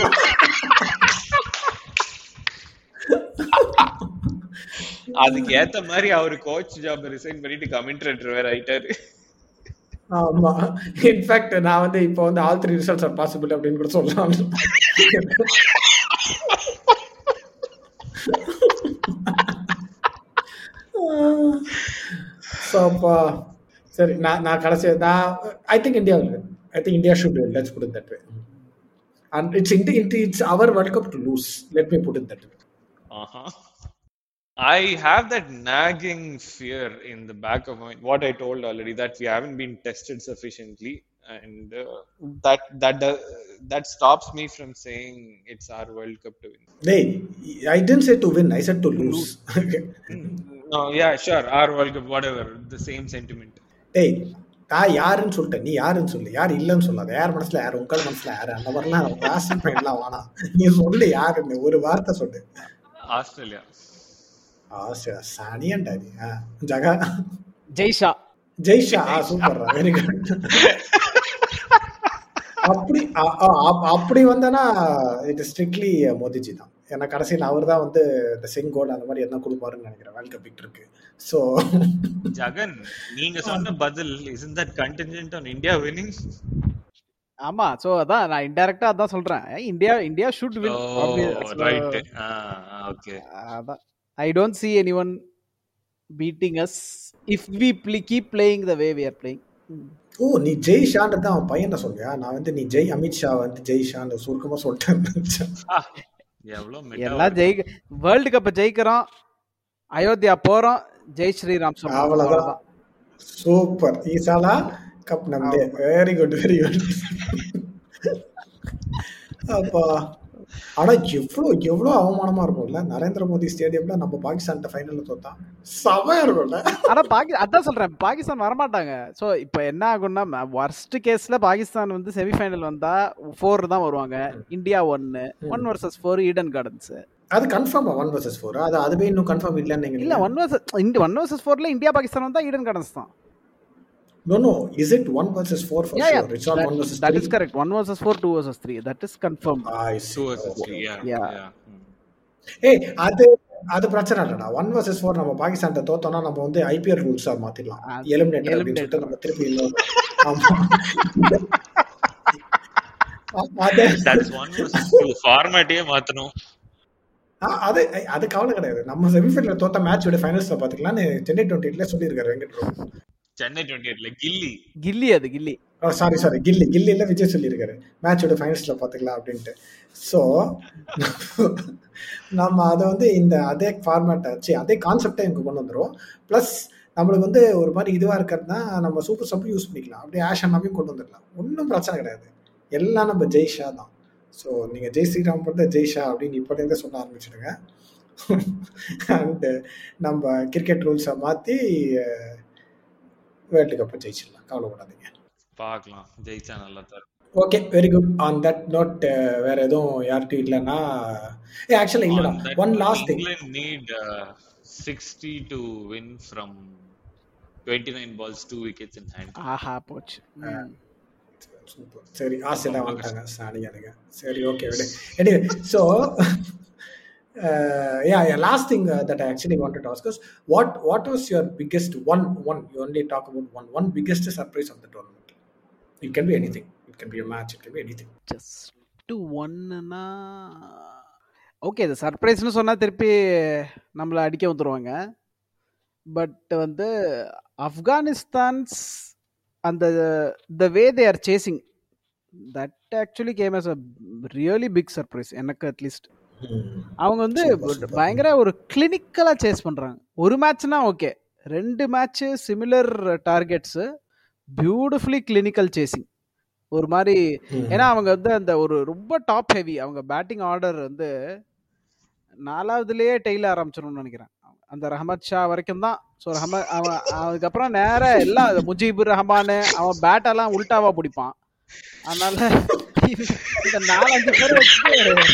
அதுக்கு ஏத்த மாதிரி அவரு கோச் ஜாப் ரிசைன் பண்ணிட்டு கமெண்டேட்டர் வேற ஆயிட்டாரு. ஆமா, இன்ஃபேக்ட் நான் வந்து இப்போ வந்து all 3 results are possible அப்படின்னு கூட சொல்லலாம். சரி, நான் கடைசி I think India will win. I think India should win. Let's put it that way. And it's our World Cup to lose. Let me put it that way. I have that nagging fear in the back of my mind, what I told already, that we haven't been tested sufficiently, and that stops me from saying it's our World Cup to win. Hey, I didn't say to win, I said to lose. No, yeah, sure, our World Cup, whatever, the same sentiment. Hey, நான் யாருன்னு சொல்லிட்டேன், நீ யாருன்னு சொல்லு. யார் இல்லைன்னு சொல்லாத. யார் மனசுல யாரு, உங்கள் மனசுல யாரு, அந்த மாதிரிலாம் வாசிப்பெல்லாம் வேணாம். நீ சொல்லு யாருன்னு, ஒரு வார்த்தை சொல்லு. ஆஸ்திரேலியா. சானியன்டா நீ. ஜகா ஜெய்ஷா. Super, very good. அப்படி வந்தனா இட் ஸ்ட்ரிக்ட்லி மோதிஜி தான். ஏன்னா கடைசியில் அவர் தான் வந்து இந்த செங்கோல் அந்த மாதிரி என்ன கொடுப்பாருன்னு நினைக்கிறேன் வேர்ல்ட் கப் இருக்கு. ஸோ ஜகன், நீங்க சொன்ன பதில் isn't that contingent on India winning? ஆமா. சோ அதான் நான் இன்டைரக்டா அதான் சொல்றேன். India should win. Right. Okay. அதான் I don't see anyone beating us if we keep playing the way we are playing. ஓ, நீ ஜெய் ஷான்னு தான் அவன் பையனை சொல்லியா? நான் வந்து நீ ஜெய் அமித்ஷா வந்து ஜெய் ஷான்னு சுருக்கமா சொல்லிட்டேன். எல்லாம் வேர்ல்டு கப் ஜெயிக்கிறோம், அயோத்தியா போறோம், ஜெய் ஸ்ரீராம் சொல்றோம். அவ்வளவுதான். சூப்பர். ஈசாலா கப் நம்பே. Very good, very good. அப்பா, ஆனா எவ்வளவு அவமானமா இருக்கும்ல நரேந்திர மோடி ஸ்டேடியம்ல நம்ம பாகிஸ்தான் ஃபைனல்ல தோத்தா. செமையா இருக்கும்ல. ஆனா அதான் சொல்றேன், பாகிஸ்தான் வரமாட்டாங்க. சோ இப்ப என்ன ஆகும்னா, வர்ஸ்ட் கேஸ்ல பாகிஸ்தான் வந்து செமிஃபைனல் வந்தா 4 தான் வருவாங்க, இந்தியா 1 vs 4 ஈடன் கார்டன்ஸ். அது கன்ஃபார்மா 1 vs 4? அதுவே இன்னும் கன்ஃபார்ம் இல்லன்னு இல்ல. 1 vs 4ல இந்தியா பாகிஸ்தான் வந்தா ஈடன் கார்டன்ஸ் தான். No, is it 1 vs 4 for sure? It's not 1 vs 3. That is correct. 1 vs 4, 2 vs 3. That is confirmed. I see. 2 vs 3. Yeah. ஏய், அது பிரச்சனை இல்லடா. 1 vs 4 நம்ம பாகிஸ்தான் தோத்தோம்னா நம்ம வந்து ஐபிஎல் ரூல்ஸா மாத்திடலாம். எலிமினேட்டர் அப்படின்னு சொல்லிட்டு நம்ம திருப்பி இன்னொரு That's 1 vs 2 ஃபார்மேட்டே மாத்தணும். அது கவலை கிடையாது. நம்ம செமிஃபைனல்ல தோத்த மேட்சோட ஃபைனல்ஸ்ல பாத்துக்கலாம்னு சென்னை 28ல சொல்லியிருக்காரு வெங்கட். சென்னை 28ல கில்லி அது கில்லி. சாரி கில்லில விஜய் சொல்லியிருக்காரு மேட்சோட ஃபைனல்ஸ்ல பாத்துக்கலாம் அப்படின்ட்டு. ஸோ நம்ம அதை வந்து அதே ஃபார்மேட்டை வச்சு அதே கான்செப்டை இங்கே கொண்டு வந்துடுவோம். ப்ளஸ் நம்மளுக்கு வந்து ஒரு மாதிரி இதுவாக இருக்கிறதுனா நம்ம சூப்பர் சப் யூஸ் பண்ணிக்கலாம். அப்படியே ஆஷனாவையும் கொண்டு வந்துடலாம். ஒன்றும் பிரச்சனை கிடையாது. எல்லாம் நம்ம ஜெய்ஷா தான். ஸோ நீங்கள் ஜெய் ஸ்ரீராம் பண்ண ஜெய்ஷா அப்படின்னு இப்போலேருந்தே சொல்ல ஆரம்பிச்சிடுங்க. அண்டு நம்ம கிரிக்கெட் ரூல்ஸை மாற்றி வேர்ல்டு கப்பை ஜெயிச்சிடலாம். கவலைப்படாதீங்க, பார்க்கலாம். ஜெயிச்சா நல்லா தான். Okay, very good. On that note வேற எதுவும் யார்ட்டும் இல்லைன்னா ஆக்சுவலா இல்லடா. One last thing. England need 60 to win from 29 balls, 2 wickets in hand. ஆஹா போச்சு. சூப்பர். சரி, ஆஸ்திரேலியா வந்துட்டாங்க சாணியானுங்க. சரி, ஓகே விடு. Anyway, so last thing that I actually wanted to ask is what was your biggest one you only talk about one biggest surprise of the tournament? It can be anything. It can be a match. It can be anything. Just one na okay, the surprise nu sonna திருப்பி நம்மள அடிக்க வந்துருவாங்க. But வந்து Afghanistan's and the way they are chasing, that actually came as a really big surprise எனக்கு at least. அவங்க வந்து பயங்கர ஒரு கிளினிக்கலா சேஸ் பண்றாங்க. ஒரு மேட்ச்னா okay, 2 match similar targets, beautifully clinical chasing ஒரு மாதிரி. ஏன்னா அவங்க வந்து அந்த ஒரு ரொம்ப டாப் ஹெவி, அவங்க பேட்டிங் ஆர்டர் வந்து 4வதுலயே டெய்ல ஆரம்பிச்சிடணும்னு நினைக்கிறேன். அந்த ரஹமத் ஷா வரைக்கும் தான். ஸோ அதுக்கப்புறம் நேர எல்லாம் முஜீபுர் ரஹ்மான் அவன் பேட்டெல்லாம் உல்டாவா பிடிப்பான். அதனால இந்த 4-5 பேர் வச்சு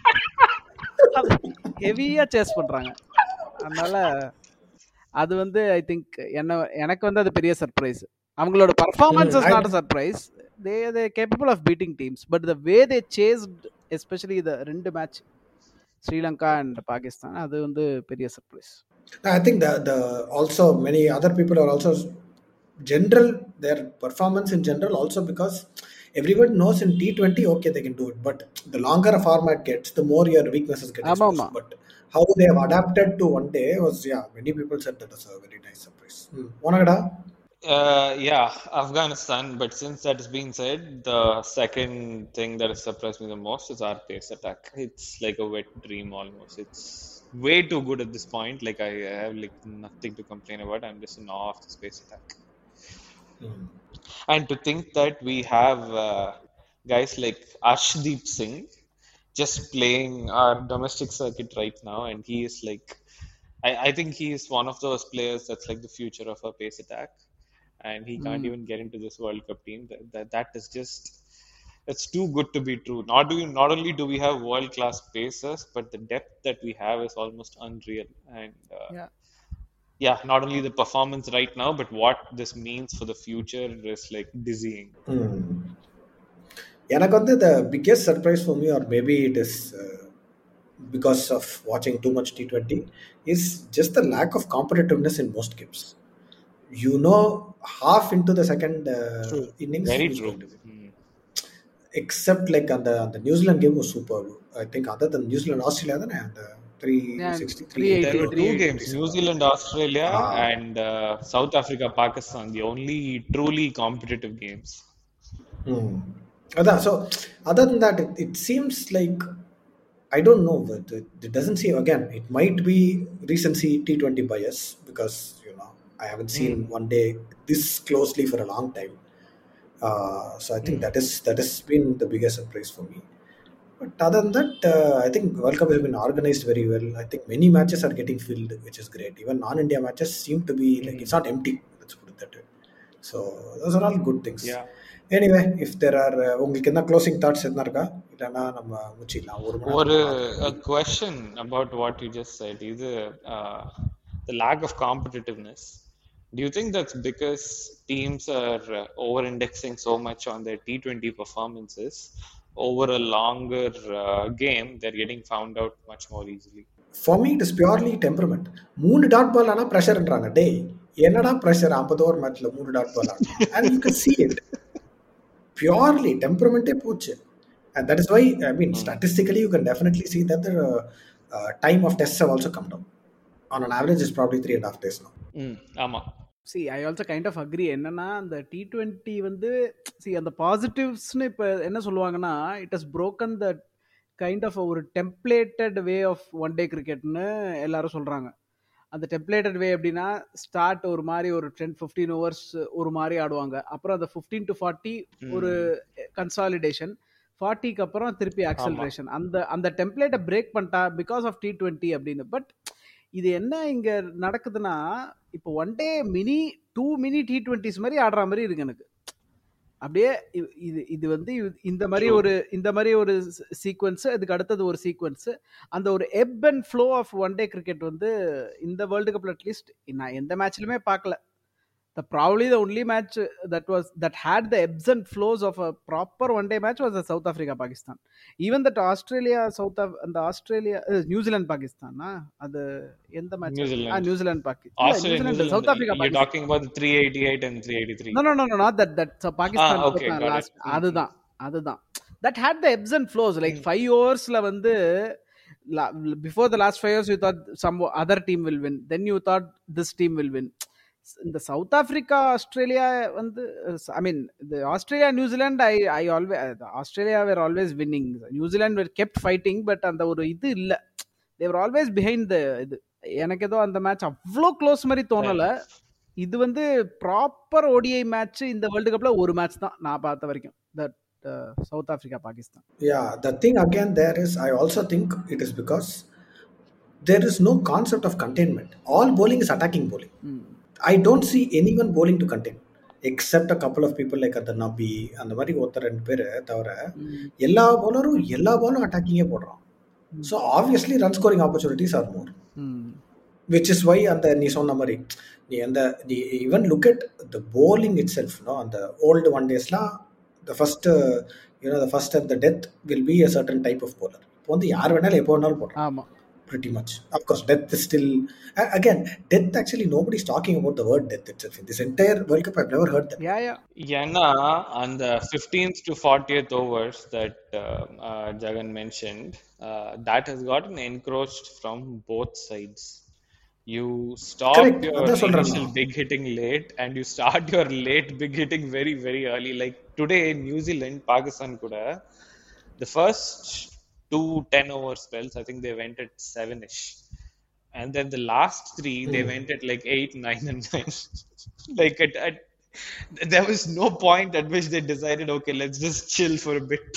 ஹெவியா சேஸ் பண்றாங்க. அதனால அது வந்து ஐ திங்க் எனக்கு வந்து அது பெரிய சர்ப்ரைஸ். அவங்களோட performance is not a surprise. they capable of beating teams, but the way they chased, especially the 2 match Sri Lanka and Pakistan, அது வந்து பெரிய surprise. I think the also many other people are also general their performance in general also, because everyone knows in T20 okay they can do it, but the longer a format gets, the more your weaknesses get exposed. But how they have adapted to one day was, many people said that was a very nice surprise. Onagada? Afghanistan. But since that is being said, the second thing that has surprised me the most is our pace attack. It's like a wet dream almost. It's way too good at this point. Like I have like nothing to complain about. I'm just in awe of the pace attack. And to think that we have guys like Arshdeep Singh just playing our domestic circuit right now, and he is like, I think he is one of those players that's like the future of our pace attack, and he can't even get into this World Cup team. That is just, it's too good to be true. Not only do we have world class pacers, but the depth that we have is almost unreal. And not only the performance right now, but what this means for the future is like dizzying. எனக்கு வந்து the biggest surprise for me, or maybe it is because of watching too much T20, is just the lack of competitiveness in most games. Half into the second innings, very true. Except like அந்த New Zealand game was super. I think other then New Zealand Australia தானே அந்த 363 There were two games, New Zealand Australia and South Africa Pakistan, the only truly competitive games. So other than that, it seems like, I don't know, but it doesn't seem, again, it might be recency T20 bias, because I haven't seen one day this closely for a long time. So I think that has been the biggest surprise for me. But other than that, I think World Cup has been organized very well. I think many matches are getting filled, which is great. Even non-India matches seem to be like, it's not empty, let's put it that way. So those are all good things. Yeah. Anyway, if there are உங்களுக்கு என்ன closing thoughts எதுனா இருக்கா, இல்லனா நம்ம முடிச்சிடலாம். ஒரு question about what you just said is the lack of competitiveness. Do you think that's because teams are over-indexing so much on their T20 performances? Over a longer game, they're getting found out much more easily. For me, it is purely temperament. 3 dot ball ஆனா பிரஷர்ன்றாங்க. டேய், என்னடா pressure 50 over மேட்ச்ல 3 dot ball ஆனா? And you can see it. Purely temperament போச்சு. And that is why, I mean, statistically, you can definitely see that the time of tests have also come down. On an average, it's probably 3.5 days now. ஆமா. See, I also kind of agree. என்னன்னா அந்த T20 வந்து அந்த பாசிட்டிவ்ஸ்னு இப்போ என்ன சொல்லுவாங்கன்னா, it has broken the kind of ஒரு templated way of one day cricketனு எல்லாரும் சொல்றாங்க. அந்த டெம்ப்ளேட்டட் வே எப்படின்னா, ஸ்டார்ட் ஒரு மாதிரி ஒரு 10-15 ஓவர்ஸ் ஒரு மாதிரி ஆடுவாங்க, அப்புறம் அந்த 15 to 40 ஒரு கன்சாலிடேஷன், 40க்கு அப்புறம் திருப்பி ஆக்சலரேஷன். அந்த டெம்ப்ளேட்டை பிரேக் பண்ணிட்டா பிகாஸ் ஆஃப் T20 அப்படின்னு. பட் இது என்ன இங்க நடக்குதுன்னா, இப்போ one day two mini T20s மாதிரி ஆடுற மாதிரி இருக்கு எனக்கு. அப்படியே இது வந்து இந்த மாதிரி ஒரு சீக்வன்ஸ், இதுக்கு அடுத்தது ஒரு சீக்வன்ஸ், அந்த ஒரு ebb and flow of one day cricket வந்து இந்த வேர்ல்டு கப்ல அட்லீஸ்ட் நான் எந்த மேட்ச்லயுமே பார்க்கல. Probably the only match that had the ebbs and flows of a proper one day match was the South Africa Pakistan. Even that New Zealand Pakistan adu endha match, New Zealand Pakistan, South Africa Pakistan. You're talking about the 388 and 383. No, not that so Pakistan okay, last adudha that had the ebbs and flows, like 5 overs la vandu before the last 5 overs you thought some other team will win, then you thought this team will win. In the South Africa Australia வந்து, I mean the Australia New Zealand, I always, Australia were always winning, New Zealand were kept fighting, but அந்த ஒரு இது இல்ல, they were always behind the இது. எனக்கு ஏதோ அந்த match அவ்வளோ க்ளோஸ் மாதிரி தோணல. இது வந்து ப்ராப்பர் ODI மேட்ச் இந்த வேர்ல்டு கப்ல ஒரு மேட்ச் தான் நான் பார்த்த வரைக்கும், that South Africa Pakistan. Yeah, the thing again there is, I also think it is because there is no concept of containment. All bowling is attacking bowling. I don't see anyone bowling to contain except a couple of people like the Nabi and the மாதிரி ஒருத்தர் ரெண்டு பேர் தவிர எல்லா bowleரும் அட்டாக்கிங்கே போடுறான். So obviously run scoring opportunities are more, which is why அந்த நீ சொன்ன மாதிரி நீ even look at the bowling itself, அந்த old one daysலாம் the first and the death will be a certain type of bowler. இப்போ வந்து யார் வேணாலும் எப்போ வேணாலும் போடுறான். ஆமா, pretty much. Of course, death is still, again, death, actually nobody's talking about the word death itself. In this entire World Cup, I've never heard that. Yeah, on the 15th to 40th overs that Jagan mentioned, that has gotten encroached from both sides. You stop your initial big hitting late and you start your late big hitting very, very early. Like today, New Zealand, Pakistan kuda, the first 2 10-over spells, I think they went at 7ish, and then the last 3 they went at like 8, 9 and 9. Like there was no point at which they decided, okay, let's just chill for a bit.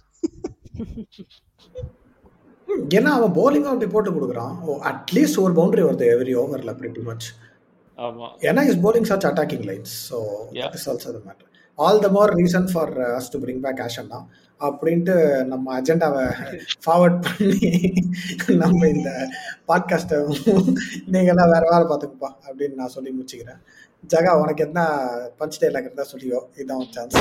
ஏன்னா அவன் bowling அப்படி போட்டு கொடுக்குறான், at least ஒரு boundary வருது every ஓவர்ல pretty much. ஆமா, ஏன்னா is bowling such attacking lines, so that is also the matter. All the more reason for us to bring back Ashana அப்படின்ட்டு நம்ம அஜெண்டாவை ஃபார்வர்ட் பண்ணி நம்ம இந்த பாட்காஸ்ட்டை நீங்கள்லாம் வேற வேலை பார்த்துக்குப்பா அப்படின்னு நான் சொல்லி முடிச்சுக்கிறேன். ஜகா, உனக்கு என்ன பஞ்ச் டைலாக் இருந்தால் சொல்லியோ, இதுதான் chance.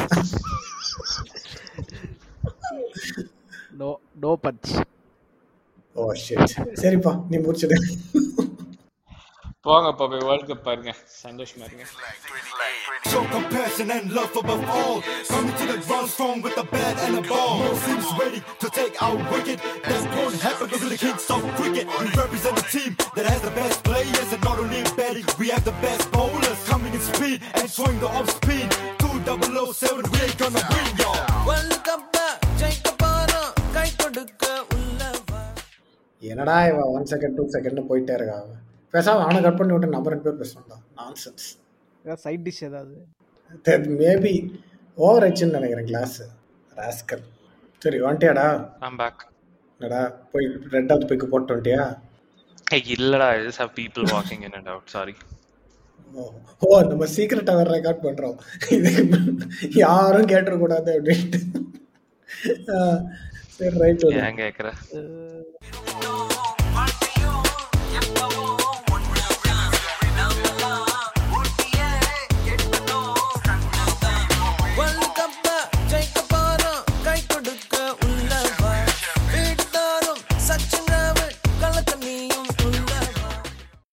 No punch. Oh shit, சரிப்பா நீ முடிச்சிடு. போங்கப்பா, போய் வேர்ல்ட் கப் பாருங்க, சந்தோஷமா இருங்க. Show compassion and love above all. Coming to the ground strong with the bat and the ball. More teams ready to take our wicket. That's won't happen because we're the kings of cricket. We represent the team that has the best players, and not only in batting, we have the best bowlers. Coming in speed and showing the off speed. 2007, we ain't gonna win, y'all. World Cup ஜெயிக்க போறோம், கை கொடுக்க உள்ளவா. என்னடா இவன் 1 second 2 second போயிட்டே இருக்கா. பேசாம அவனை கட் பண்ணி விட்டு நம்ம 2 பேர் பேசணும்டா. நான்சென்ஸ். சைட் டிஷ் ஏதாவது மேபி ஓவர் ஆச்சுன்னு நினைக்கிறேன் கிளாஸ். ராஸ்கல். சரி வந்துட்டியாடா? I'm back. என்னடா போய் ரெண்டாவது பிக் போட்டு வந்துட்டியா? இல்லடா, I just have people walking in and out. Sorry. ஓ நம்ம சீக்ரெட்டா வேற ரெக்கார்ட் பண்றோம். யாரும் கேட்ற கூடாது அப்படின்ட்டு. சரி ரைட். ஏன் கேக்குற?